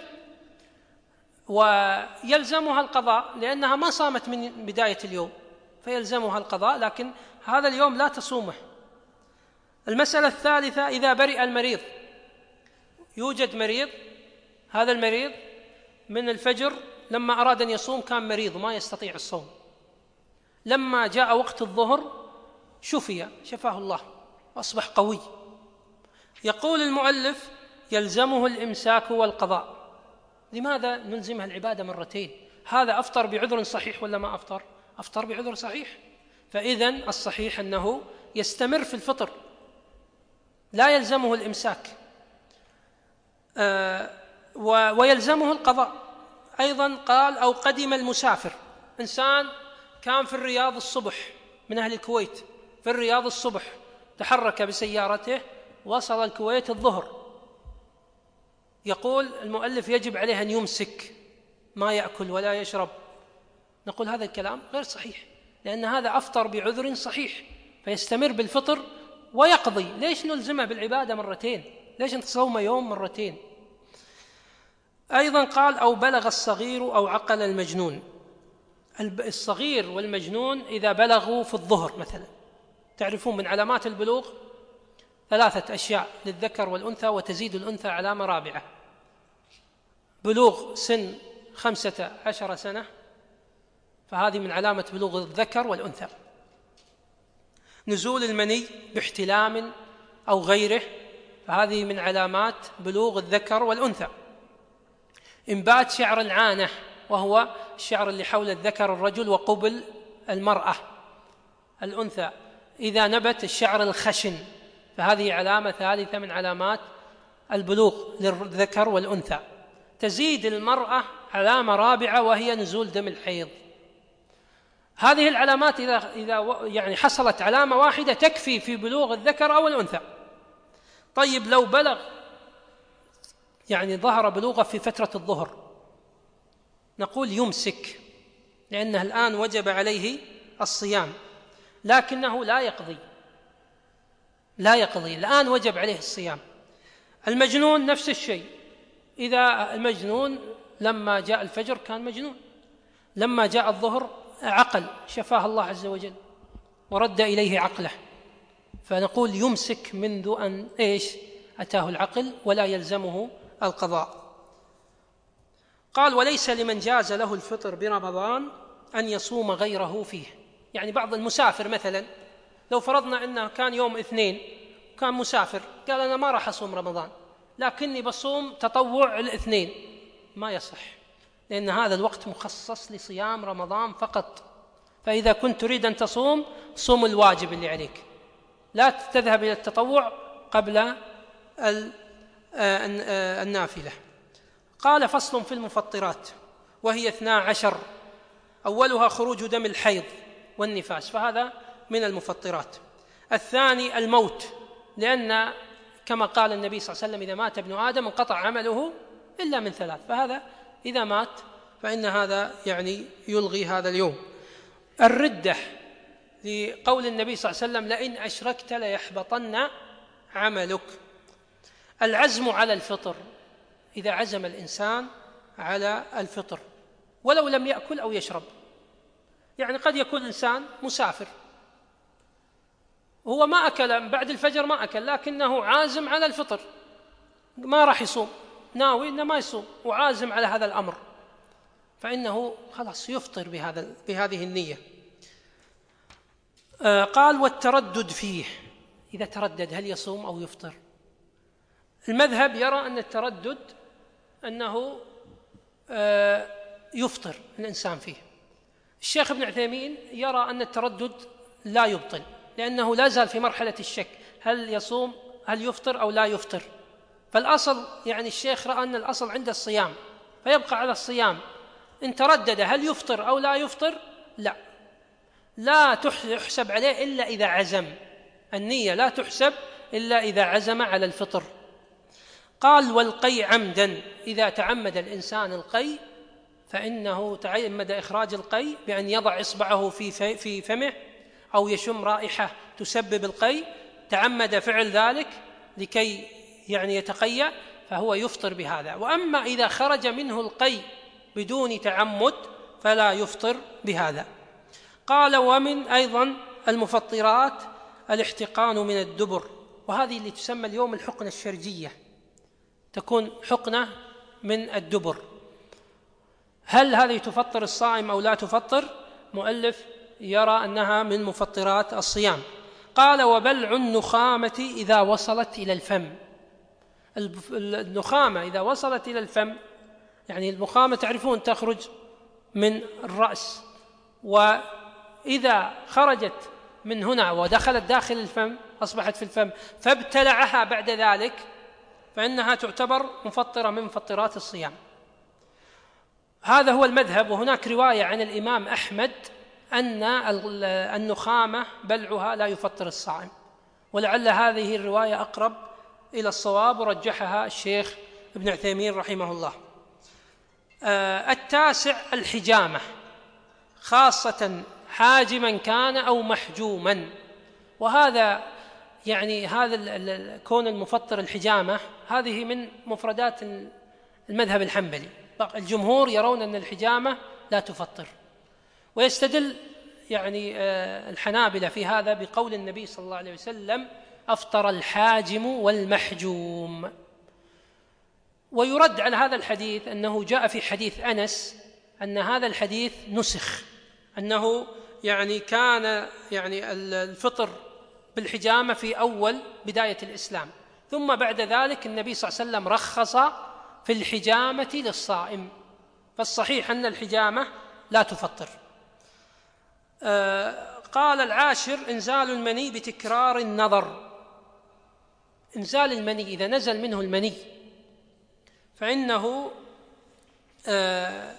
ويلزمها القضاء لأنها ما صامت من بداية اليوم، فيلزمها القضاء، لكن هذا اليوم لا تصومه. المسألة الثالثة إذا برئ المريض، يوجد مريض، هذا المريض من الفجر لما أراد أن يصوم كان مريض وما يستطيع الصوم، لما جاء وقت الظهر شفي، شفاه الله وأصبح قوي. يقول المؤلف يلزمه الإمساك والقضاء. لماذا نلزمها العبادة مرتين؟ هذا أفطر بعذر صحيح ولا ما أفطر؟ أفطر بعذر صحيح، فإذن الصحيح أنه يستمر في الفطر، لا يلزمه الإمساك. آه ويلزمه القضاء أيضا. قال أو قدم المسافر، إنسان كان في الرياض الصبح من أهل الكويت، في الرياض الصبح تحرك بسيارته وصل الكويت الظهر، يقول المؤلف يجب عليه أن يمسك ما يأكل ولا يشرب. نقول هذا الكلام غير صحيح، لأن هذا أفطر بعذر صحيح فيستمر بالفطر ويقضي. ليش نلزمه بالعبادة مرتين؟ ليش نصوم يوم مرتين؟ أيضا قال أو بلغ الصغير أو عقل المجنون. الصغير والمجنون إذا بلغوا في الظهر مثلا، تعرفون من علامات البلوغ ثلاثة أشياء للذكر والأنثى وتزيد الأنثى علامة رابعة: بلوغ سن خمسة عشر سنة، فهذه من علامة بلوغ الذكر والأنثى. نزول المني باحتلام أو غيره، فهذه من علامات بلوغ الذكر والأنثى. إنبات شعر العانة، وهو الشعر اللي حول الذكر الرجل وقبل المرأة الأنثى. إذا نبت الشعر الخشن، فهذه علامة ثالثة من علامات البلوغ للذكر والأنثى. تزيد المرأة علامة رابعة وهي نزول دم الحيض. هذه العلامات إذا إذا يعني حصلت علامة واحدة تكفي في بلوغ الذكر أو الأنثى. طيب لو بلغ يعني ظهر بلوغه في فترة الظهر نقول يمسك، لأنه الآن وجب عليه الصيام، لكنه لا يقضي لا يقضي الآن وجب عليه الصيام. المجنون نفس الشيء، إذا المجنون لما جاء الفجر كان مجنون، لما جاء الظهر عقل، شفاه الله عز وجل ورد إليه عقله، فنقول يمسك منذ أن إيش أتاه العقل ولا يلزمه القضاء. قال وليس لمن جاز له الفطر برمضان أن يصوم غيره فيه. يعني بعض المسافر مثلا، لو فرضنا أنه كان يوم اثنين كان مسافر، قال أنا ما راح أصوم رمضان لكني بصوم تطوع الاثنين، ما يصح، لأن هذا الوقت مخصص لصيام رمضان فقط. فإذا كنت تريد أن تصوم صوم الواجب اللي عليك، لا تذهب إلى التطوع قبل النافلة. قال فصل في المفطرات، وهي اثنا عشر، أولها خروج دم الحيض والنفاس، فهذا من المفطرات. الثاني الموت، لأن كما قال النبي صلى الله عليه وسلم إذا مات ابن آدم انقطع عمله إلا من ثلاث، فهذا إذا مات فإن هذا يعني يلغي هذا اليوم. الردة، لقول النبي صلى الله عليه وسلم لئن أشركت ليحبطن عملك. العزم على الفطر، إذا عزم الإنسان على الفطر ولو لم يأكل أو يشرب، يعني قد يكون إنسان مسافر هو ما أكل بعد الفجر، ما أكل، لكنه عازم على الفطر، ما راح يصوم، ناوي إنه ما يصوم وعازم على هذا الأمر، فإنه خلاص يفطر بهذا بهذه النية. آه قال والتردد فيه، إذا تردد هل يصوم أو يفطر؟ المذهب يرى أن التردد أنه آه يفطر الإنسان فيه. الشيخ ابن عثيمين يرى أن التردد لا يبطل، لأنه لا زال في مرحلة الشك، هل يصوم هل يفطر أو لا يفطر. فالأصل يعني الشيخ رأى أن الأصل عند الصيام، فيبقى على الصيام. إن تردد هل يفطر أو لا يفطر، لا لا تحسب عليه إلا إذا عزم، النية لا تحسب إلا إذا عزم على الفطر. قال والقي عمدا، إذا تعمد الإنسان القي فإنه تعمد إخراج القي بأن يضع إصبعه في في فمه أو يشم رائحة تسبب القي، تعمد فعل ذلك لكي يعني يتقيأ، فهو يفطر بهذا. وأما إذا خرج منه القي بدون تعمد فلا يفطر بهذا. قال ومن أيضا المفطرات الاحتقان من الدبر، وهذه اللي تسمى اليوم الحقنة الشرجية، تكون حقنة من الدبر. هل هذه تفطر الصائم أو لا تفطر؟ مؤلف يرى أنها من مفطرات الصيام. قال وبلع النخامة إذا وصلت إلى الفم. النخامة إذا وصلت إلى الفم، يعني النخامة تعرفون تخرج من الرأس، وإذا خرجت من هنا ودخلت داخل الفم أصبحت في الفم فابتلعها بعد ذلك فإنها تعتبر مفطرة من مفطرات الصيام. هذا هو المذهب. وهناك رواية عن الإمام أحمد أن النخامة بلعها لا يفطر الصائم، ولعل هذه الرواية أقرب إلى الصواب ورجحها الشيخ ابن عثيمين رحمه الله. آه التاسع الحجامة، خاصة حاجما كان أو محجوما، وهذا يعني هذا كون المفطر الحجامة هذه من مفردات المذهب الحنبلي. الجمهور يرون أن الحجامة لا تفطر، ويستدل يعني الحنابلة في هذا بقول النبي صلى الله عليه وسلم أفطر الحاجم والمحجوم. ويرد على هذا الحديث أنه جاء في حديث أنس أن هذا الحديث نسخ، أنه يعني كان يعني الفطر بالحجامة في أول بداية الإسلام، ثم بعد ذلك النبي صلى الله عليه وسلم رخص في الحجامة للصائم، فالصحيح أن الحجامة لا تفطر. آه قال العاشر إنزال المني بتكرار النظر. إنزال المني، إذا نزل منه المني فإنه آه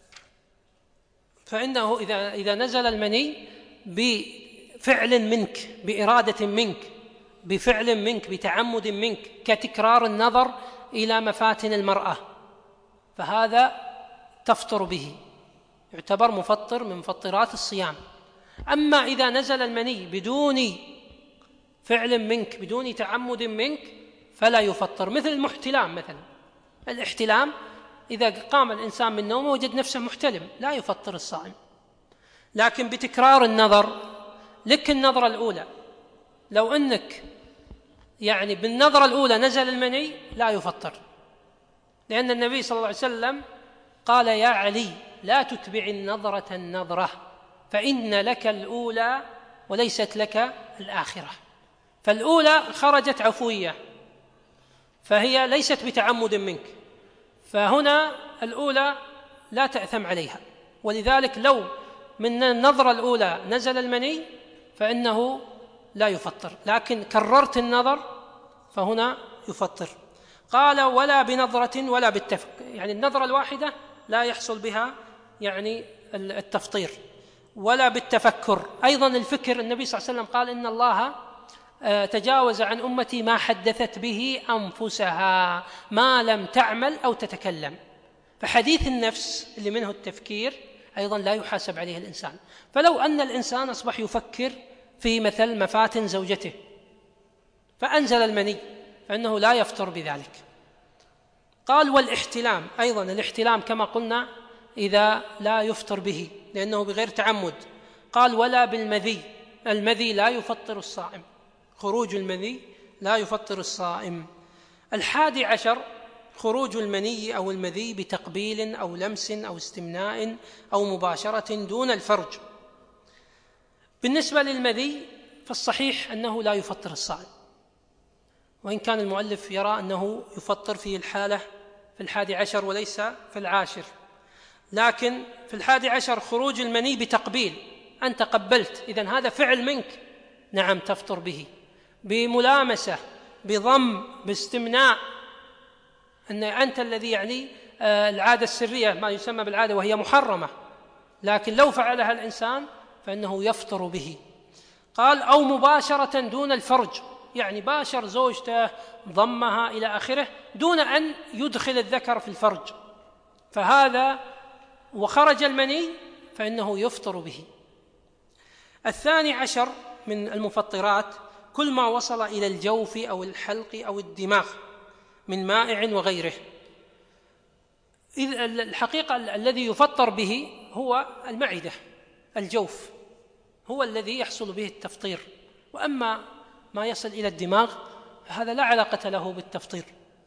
فإنه إذا إذا نزل المني بفعل منك، بإرادة منك، بفعل منك، بتعمد منك، كتكرار النظر إلى مفاتن المرأة فهذا تفطر به، يعتبر مفطر من مفطرات الصيام. أما إذا نزل المني بدون فعل منك، بدون تعمد منك، فلا يفطر، مثل المحتلام مثلا. الاحتلام إذا قام الإنسان من نومه وجد نفسه محتلم لا يفطر الصائم. لكن بتكرار النظر، لك النظرة الأولى، لو أنك يعني بالنظرة الأولى نزل المني لا يفطر، لأن النبي صلى الله عليه وسلم قال: يا علي لا تتبع النظرة النظرة فإن لك الأولى وليست لك الآخرة. فالأولى خرجت عفوية فهي ليست بتعمد منك، فهنا الأولى لا تأثم عليها. ولذلك لو من النظرة الأولى نزل المني فإنه لا يفطر، لكن كررت النظر فهنا يفطر. قال: ولا بنظرة ولا بالتفكر، يعني النظرة الواحدة لا يحصل بها يعني التفطير، ولا بالتفكر. أيضا الفكر، النبي صلى الله عليه وسلم قال: إن الله تجاوز عن أمتي ما حدثت به أنفسها ما لم تعمل أو تتكلم. فحديث النفس اللي منه التفكير أيضا لا يحاسب عليه الإنسان. فلو أن الإنسان أصبح يفكر في مثل مفاتن زوجته فأنزل المني فإنه لا يفطر بذلك. قال: والاحتلام أيضا، الاحتلام كما قلنا إذا لا يفطر به لأنه بغير تعمد. قال: ولا بالمذي، المذي لا يفطر الصائم، خروج المذي لا يفطر الصائم. الحادي عشر خروج المني أو المذي بتقبيل أو لمس أو استمناء أو مباشرة دون الفرج. بالنسبة للمذي فالصحيح أنه لا يفطر الصائم، وإن كان المؤلف يرى أنه يفطر في الحالة في الحادي عشر وليس في العاشر. لكن في الحادي عشر خروج المني بتقبيل، أنت قبلت، إذن هذا فعل منك، نعم تفطر به. بملامسة، بضم، باستمناء، أن أنت الذي يعني العادة السرية ما يسمى بالعادة وهي محرمة، لكن لو فعلها الإنسان فإنه يفطر به. قال: أو مباشرة دون الفرج، يعني باشر زوجته، ضمها إلى آخره دون أن يدخل الذكر في الفرج، فهذا وخرج المني فإنه يفطر به. الثاني عشر من المفطرات كل ما وصل إلى الجوف أو الحلق أو الدماغ من مائع وغيره. إذ الحقيقة الذي يفطر به هو المعدة، الجوف هو الذي يحصل به التفطير، وأما ما يصل إلى الدماغ فهذا لا علاقة له بالتفطير.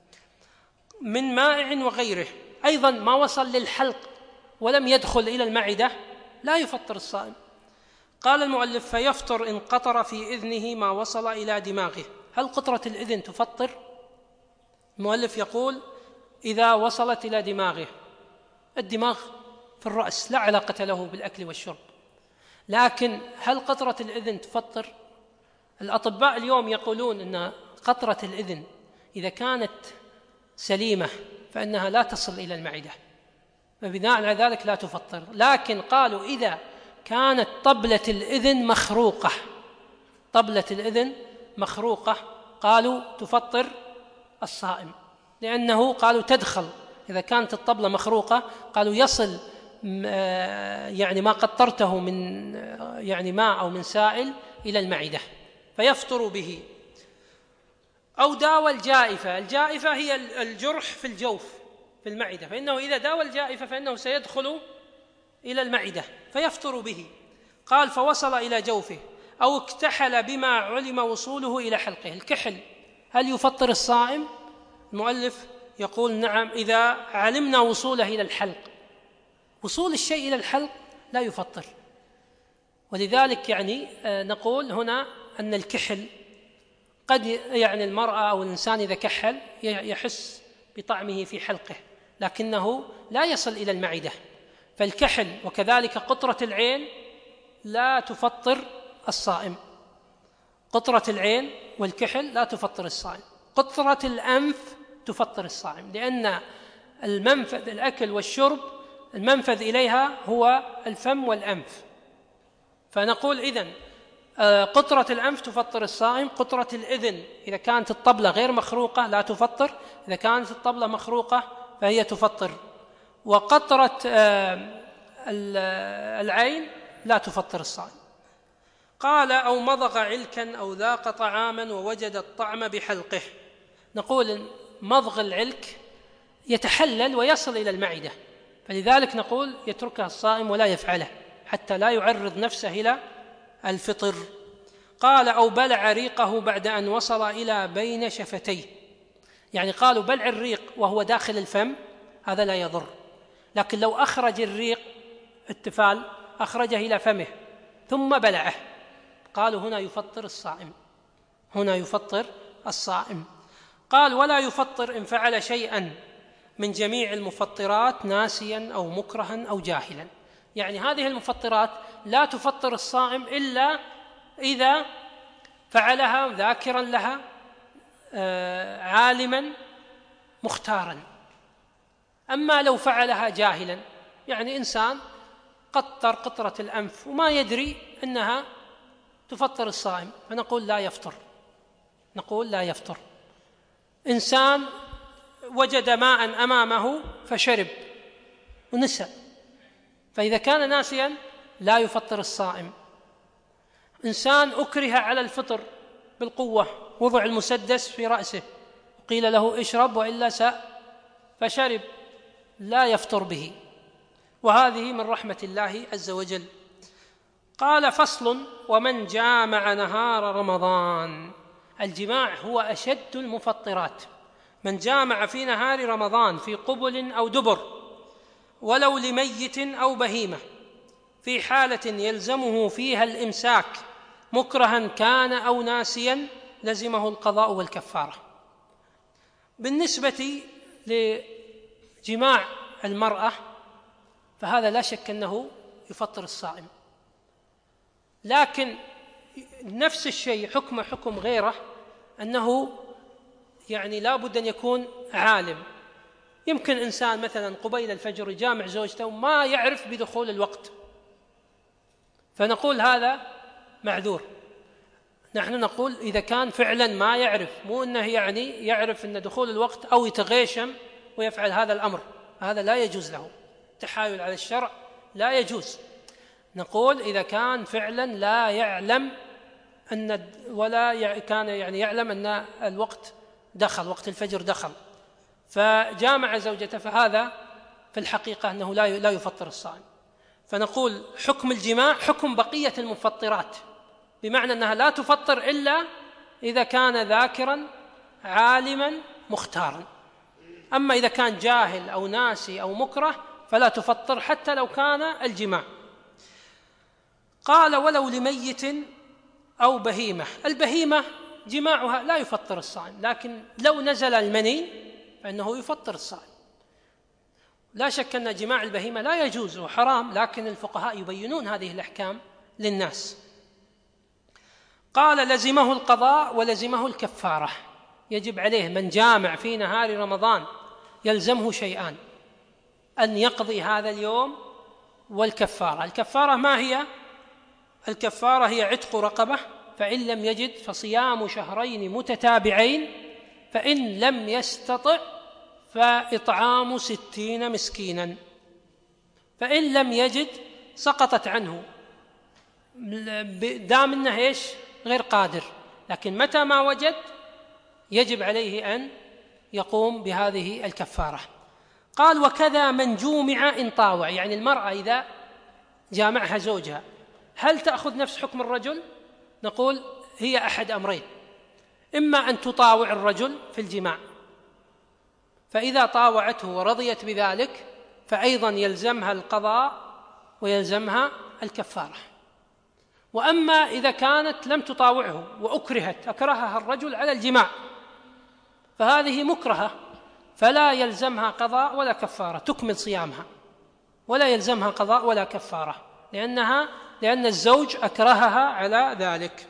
من مائع وغيره. أيضا ما وصل للحلق ولم يدخل إلى المعدة لا يفطر الصائم. قال المؤلف: فيفطر إن قطر في إذنه ما وصل إلى دماغه. هل قطرة الإذن تفطر؟ المؤلف يقول: إذا وصلت إلى دماغه. الدماغ في الرأس لا علاقة له بالأكل والشرب، لكن هل قطرة الإذن تفطر؟ الأطباء اليوم يقولون أن قطرة الإذن إذا كانت سليمة فإنها لا تصل إلى المعدة، فبناء على ذلك لا تفطر. لكن قالوا إذا كانت طبلة الإذن مخروقة، طبلة الإذن مخروقة، قالوا تفطر الصائم، لأنه قالوا تدخل، إذا كانت الطبلة مخروقة قالوا يصل يعني ما قطرته من يعني ماء أو من سائل إلى المعدة فيفطر به. أو داوى الجائفة. الجائفة هي الجرح في الجوف في المعدة، فإنه إذا داوى الجائفة فإنه سيدخل إلى المعدة فيفطر به. قال: فوصل إلى جوفه أو اكتحل بما علم وصوله إلى حلقه. الكحل هل يفطر الصائم؟ المؤلف يقول: نعم، إذا علمنا وصوله إلى الحلق. وصول الشيء إلى الحلق لا يفطر، ولذلك يعني نقول هنا أن الكحل قد يعني المرأة أو الإنسان إذا كحل يحس بطعمه في حلقه لكنه لا يصل إلى المعدة. فالكحل وكذلك قطرة العين لا تفطر الصائم. قطرة العين والكحل لا تفطر الصائم. قطرة الأنف تفطر الصائم، لأن المنفذ الأكل والشرب المنفذ إليها هو الفم والأنف. فنقول إذن قطرة الأنف تفطر الصائم، قطرة الإذن إذا كانت الطبلة غير مخروقة لا تفطر، إذا كانت الطبلة مخروقة فهي تفطر، وقطرة العين لا تفطر الصائم. قال أو مضغ علكا أو ذاق طعاما ووجد الطعم بحلقه. نقول مضغ العلك يتحلل ويصل إلى المعدة، فلذلك نقول يتركها الصائم ولا يفعله حتى لا يعرض نفسه إلى الفطر. قال أو بلع ريقه بعد أن وصل إلى بين شفتيه، يعني قالوا بلع الريق وهو داخل الفم هذا لا يضر، لكن لو أخرج الريق التفال أخرجه إلى فمه ثم بلعه قالوا هنا يفطر الصائم، هنا يفطر الصائم. قال ولا يفطر إن فعل شيئا من جميع المفطرات ناسيا أو مكرها أو جاهلا، يعني هذه المفطرات لا تفطر الصائم إلا إذا فعلها ذاكرا لها عالما مختارا. أما لو فعلها جاهلا، يعني إنسان قطر قطرة الأنف وما يدري أنها تفطر الصائم، فنقول لا يفطر، نقول لا يفطر. إنسان وجد ماء أمامه فشرب ونسى، فإذا كان ناسيا لا يفطر الصائم. إنسان أكره على الفطر بالقوة، وضع المسدس في رأسه قيل له اشرب وإلا ساء فشرب، لا يفطر به، وهذه من رحمة الله عز وجل. قال فصل ومن جامع نهار رمضان. الجماع هو أشد المفطرات، من جامع في نهار رمضان في قبل أو دبر ولو لميت أو بهيمة في حالة يلزمه فيها الإمساك مكرها كان أو ناسيا لزمه القضاء والكفارة. بالنسبة لجماع المرأة فهذا لا شك أنه يفطر الصائم، لكن نفس الشيء حكم حكم غيره، أنه يعني لا بد أن يكون عالم. يمكن إنسان مثلا قبيل الفجر يجامع زوجته وما يعرف بدخول الوقت، فنقول هذا معذور. نحن نقول إذا كان فعلا ما يعرف، مو أنه يعني يعرف أن دخول الوقت أو يتغيشم ويفعل هذا الأمر، هذا لا يجوز له، تحايل على الشرع لا يجوز. نقول إذا كان فعلا لا يعلم أن ولا كان يعني يعلم أن الوقت دخل، وقت الفجر دخل، فجامع زوجته، فهذا في الحقيقة أنه لا لا يفطر الصائم. فنقول حكم الجماع حكم بقية المفطرات، بمعنى أنها لا تفطر إلا إذا كان ذاكرا عالما مختارا. أما إذا كان جاهل أو ناسي أو مكره فلا تفطر حتى لو كان الجماع. قال ولو لميت أو بهيمة. البهيمة جماعها لا يفطر الصائم، لكن لو نزل المني فإنه يفطر الصائم. لا شك أن جماع البهيمة لا يجوز وحرام، لكن الفقهاء يبينون هذه الأحكام للناس. قال لزمه القضاء ولزمه الكفارة، يجب عليه من جامع في نهار رمضان يلزمه شيئان: أن يقضي هذا اليوم والكفارة. الكفارة ما هي؟ الكفارة هي عتق رقبة، فإن لم يجد فصيام شهرين متتابعين، فإن لم يستطع فإطعام ستين مسكينا، فإن لم يجد سقطت عنه دام أنه إيش غير قادر، لكن متى ما وجد يجب عليه أن يقوم بهذه الكفارة. قال وكذا من جومع إن طاوع، يعني المرأة إذا جامعها زوجها هل تأخذ نفس حكم الرجل؟ نقول هي أحد أمرين: إما أن تطاوع الرجل في الجماع، فإذا طاوعته ورضيت بذلك فأيضا يلزمها القضاء ويلزمها الكفارة. وأما إذا كانت لم تطاوعه وأكرهت، أكرهها الرجل على الجماع، فهذه مكرهة فلا يلزمها قضاء ولا كفارة، تكمل صيامها ولا يلزمها قضاء ولا كفارة، لأنها لأن الزوج أكرهها على ذلك.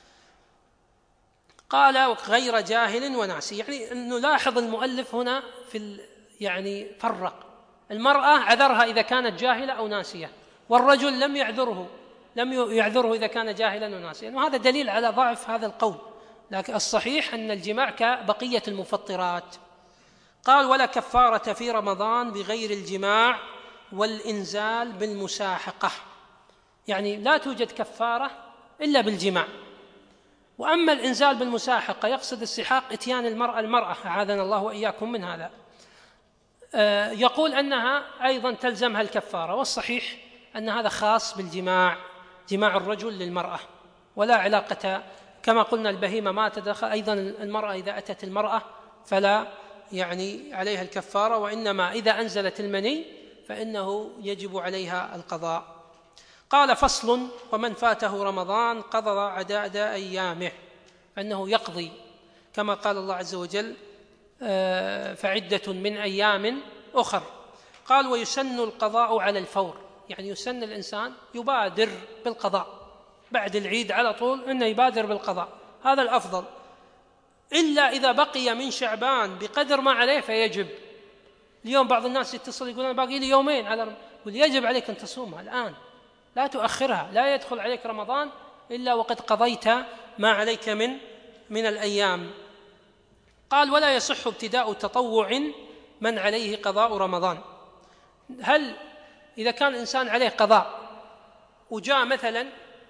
قال غير جاهل وناسي، يعني نلاحظ المؤلف هنا في يعني فرق. المرأة عذرها إذا كانت جاهلة أو ناسية، والرجل لم يعذره لم يعذره إذا كان جاهلا وناسيا، وهذا دليل على ضعف هذا القول، لكن الصحيح أن الجماع كبقية المفطرات. قال: ولا كفارة في رمضان بغير الجماع والإنزال بالمساحقة، يعني لا توجد كفارة إلا بالجماع. وأما الإنزال بالمساحقة يقصد السحاق إتيان المرأة المرأة أعاذنا الله وإياكم من هذا، يقول أنها أيضا تلزمها الكفارة، والصحيح أن هذا خاص بالجماع، جماع الرجل للمرأة، ولا علاقة كما قلنا البهيمة ما تدخل، أيضا المرأة إذا أتت المرأة فلا يعني عليها الكفارة، وإنما إذا أنزلت المني فإنه يجب عليها القضاء. قال: فصل: ومن فاته رمضان قضى عداد أيامه، فإنه يقضي كما قال الله عز وجل: فعدة من أيام أخر. قال: ويسن القضاء على الفور، يعني يسن الإنسان يبادر بالقضاء بعد العيد على طول، إنه يبادر بالقضاء، هذا الأفضل، إلا إذا بقي من شعبان بقدر ما عليه فيجب. اليوم بعض الناس يتصل يقول أنا باقي لي يومين على رم... يقول يجب عليك أن تصومها الآن، لا تؤخرها، لا يدخل عليك رمضان إلا وقد قضيت ما عليك من من الأيام. قال: ولا يصح ابتداء تطوع من عليه قضاء رمضان. هل إذا كان الإنسان عليه قضاء وجاء مثلا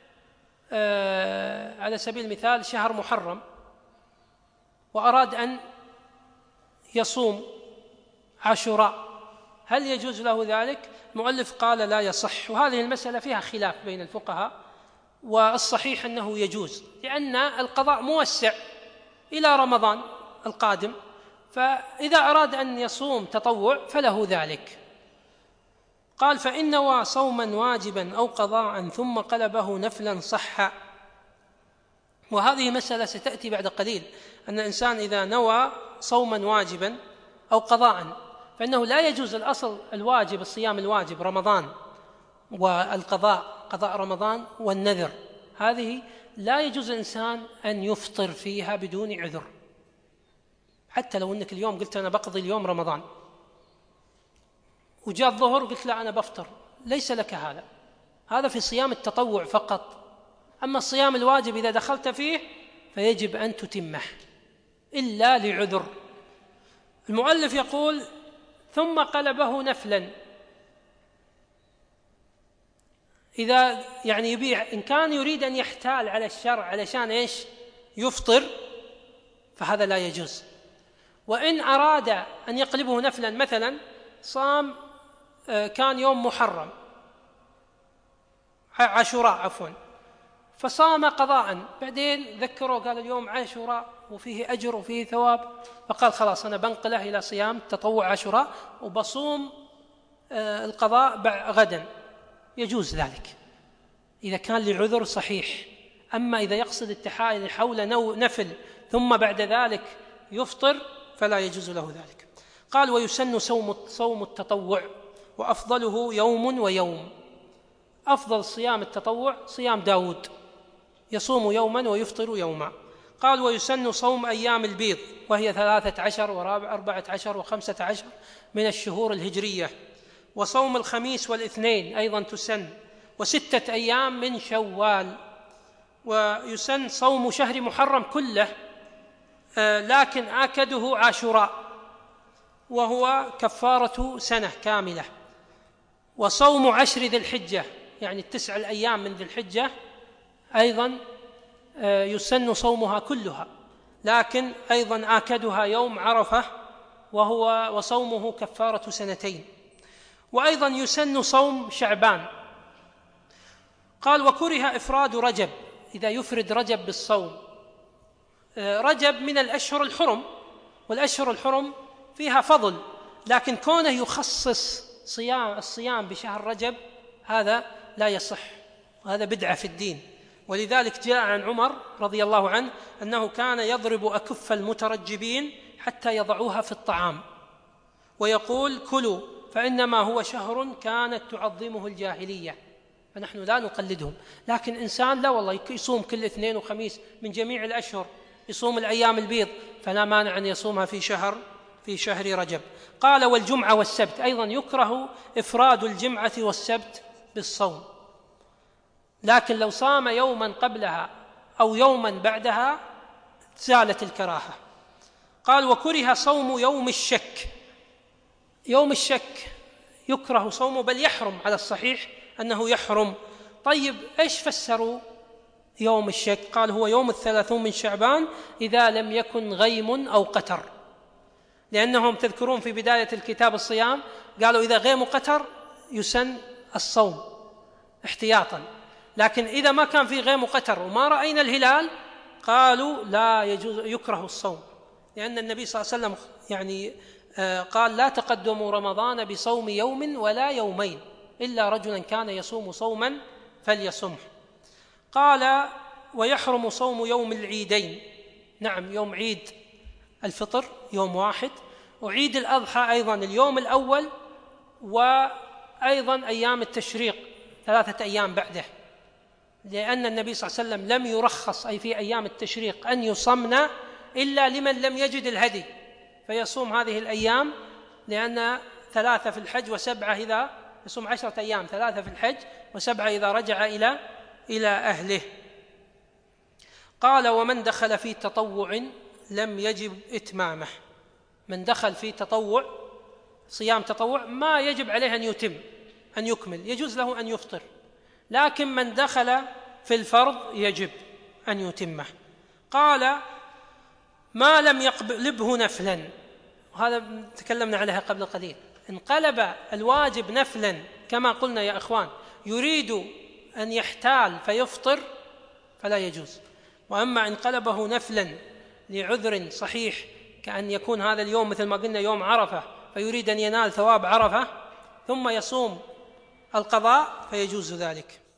آه على سبيل المثال شهر محرم وأراد أن يصوم عاشوراء، هل يجوز له ذلك؟ المؤلف قال: لا يصح، وهذه المسألة فيها خلاف بين الفقهاء، والصحيح أنه يجوز، لأن القضاء موسع إلى رمضان القادم، فإذا أراد أن يصوم تطوع فله ذلك. قال: فإن نوى صوما واجبا أو قضاء ثم قلبه نفلا صح. وهذه مسألة ستأتي بعد قليل، أن الإنسان إذا نوى صوما واجبا أو قضاء فإنه لا يجوز، الأصل الواجب الصيام الواجب رمضان، والقضاء قضاء رمضان والنذر، هذه لا يجوز الإنسان أن يفطر فيها بدون عذر. حتى لو أنك اليوم قلت أنا بقضي اليوم رمضان وجاء الظهر قلت لا أنا بفطر، ليس لك هذا، هذا في صيام التطوع فقط. أما الصيام الواجب إذا دخلت فيه فيجب أن تتمه إلا لعذر. المؤلف يقول: ثم قلبه نفلا، إذا يعني يبيع، إن كان يريد أن يحتال على الشرع علشان إيش يفطر فهذا لا يجوز. وإن أراد أن يقلبه نفلا، مثلا صام كان يوم محرم عاشوراء عفوا فصام قضاء، بعدين ذكره قال اليوم عاشوراء وفيه أجر وفيه ثواب، فقال خلاص أنا بنقله إلى صيام تطوع عاشوراء وبصوم القضاء غدا، يجوز ذلك إذا كان لعذر صحيح. أما إذا يقصد التحايل حول نفل ثم بعد ذلك يفطر فلا يجوز له ذلك. قال: ويسن صوم صوم التطوع وأفضله يوم ويوم. أفضل صيام التطوع صيام داود، يصوم يوما ويفطر يوما. قال: ويسن صوم أيام البيض، وهي ثلاثة عشر وأربعة عشر وخمسة عشر من الشهور الهجرية، وصوم الخميس والاثنين أيضا تسن، وستة أيام من شوال. ويسن صوم شهر محرم كله، لكن آكده عاشوراء وهو كفارة سنة كاملة. وصوم عشر ذي الحجة، يعني التسع الأيام من ذي الحجة أيضا يسن صومها كلها، لكن أيضا آكدها يوم عرفة وهو وصومه كفارة سنتين. وأيضا يسن صوم شعبان. قال: وكره إفراد رجب، إذا يفرد رجب بالصوم. رجب من الأشهر الحرم، والأشهر الحرم فيها فضل، لكن كونه يخصص صيام الصيام بشهر رجب هذا لا يصح، وهذا بدعة في الدين. ولذلك جاء عن عمر رضي الله عنه أنه كان يضرب أكف المترجبين حتى يضعوها في الطعام ويقول: كلوا فإنما هو شهر كانت تعظمه الجاهلية. فنحن لا نقلدهم، لكن إنسان لا والله يصوم كل اثنين وخميس من جميع الأشهر، يصوم الأيام البيض، فلا مانع أن يصومها في شهر في شهر رجب. قال: والجمعة والسبت، أيضا يكره إفراد الجمعة والسبت بالصوم. لكن لو صام يوما قبلها أو يوما بعدها زالت الكراهة. قال: وكره صوم يوم الشك. يوم الشك يكره صومه، بل يحرم على الصحيح أنه يحرم. طيب إيش فسروا يوم الشك؟ قال: هو يوم الثلاثون من شعبان إذا لم يكن غيم أو قتر، لأنهم تذكرون في بداية الكتاب الصيام قالوا إذا غيم قتر يسن الصوم احتياطا، لكن إذا ما كان في غيم قتر وما رأينا الهلال قالوا لا يجوز، يكره الصوم، لأن النبي صلى الله عليه وسلم يعني قال: لا تقدموا رمضان بصوم يوم ولا يومين إلا رجلا كان يصوم صوما فليصمه. قال: ويحرم صوم يوم العيدين. نعم، يوم عيد الفطر يوم واحد، وعيد الأضحى أيضا اليوم الأول، وأيضا أيام التشريق ثلاثة أيام بعده، لأن النبي صلى الله عليه وسلم لم يرخص أي في أيام التشريق أن يصمنا إلا لمن لم يجد الهدي فيصوم هذه الأيام، لأن ثلاثة في الحج وسبعة إذا يصوم عشرة أيام، ثلاثة في الحج وسبعة إذا رجع إلى إلى أهله. قال: ومن دخل في تطوع لم يجب إتمامه. من دخل في تطوع صيام تطوع ما يجب عليه أن يتم أن يكمل، يجوز له أن يفطر، لكن من دخل في الفرض يجب أن يتمه. قال: ما لم يقلبه نفلا، وهذا تكلمنا عليها قبل قليل، انقلب الواجب نفلا كما قلنا يا إخوان، يريد أن يحتال فيفطر فلا يجوز. وأما انقلبه نفلا لعذر صحيح كأن يكون هذا اليوم مثل ما قلنا يوم عرفة فيريد أن ينال ثواب عرفة ثم يصوم القضاء فيجوز ذلك.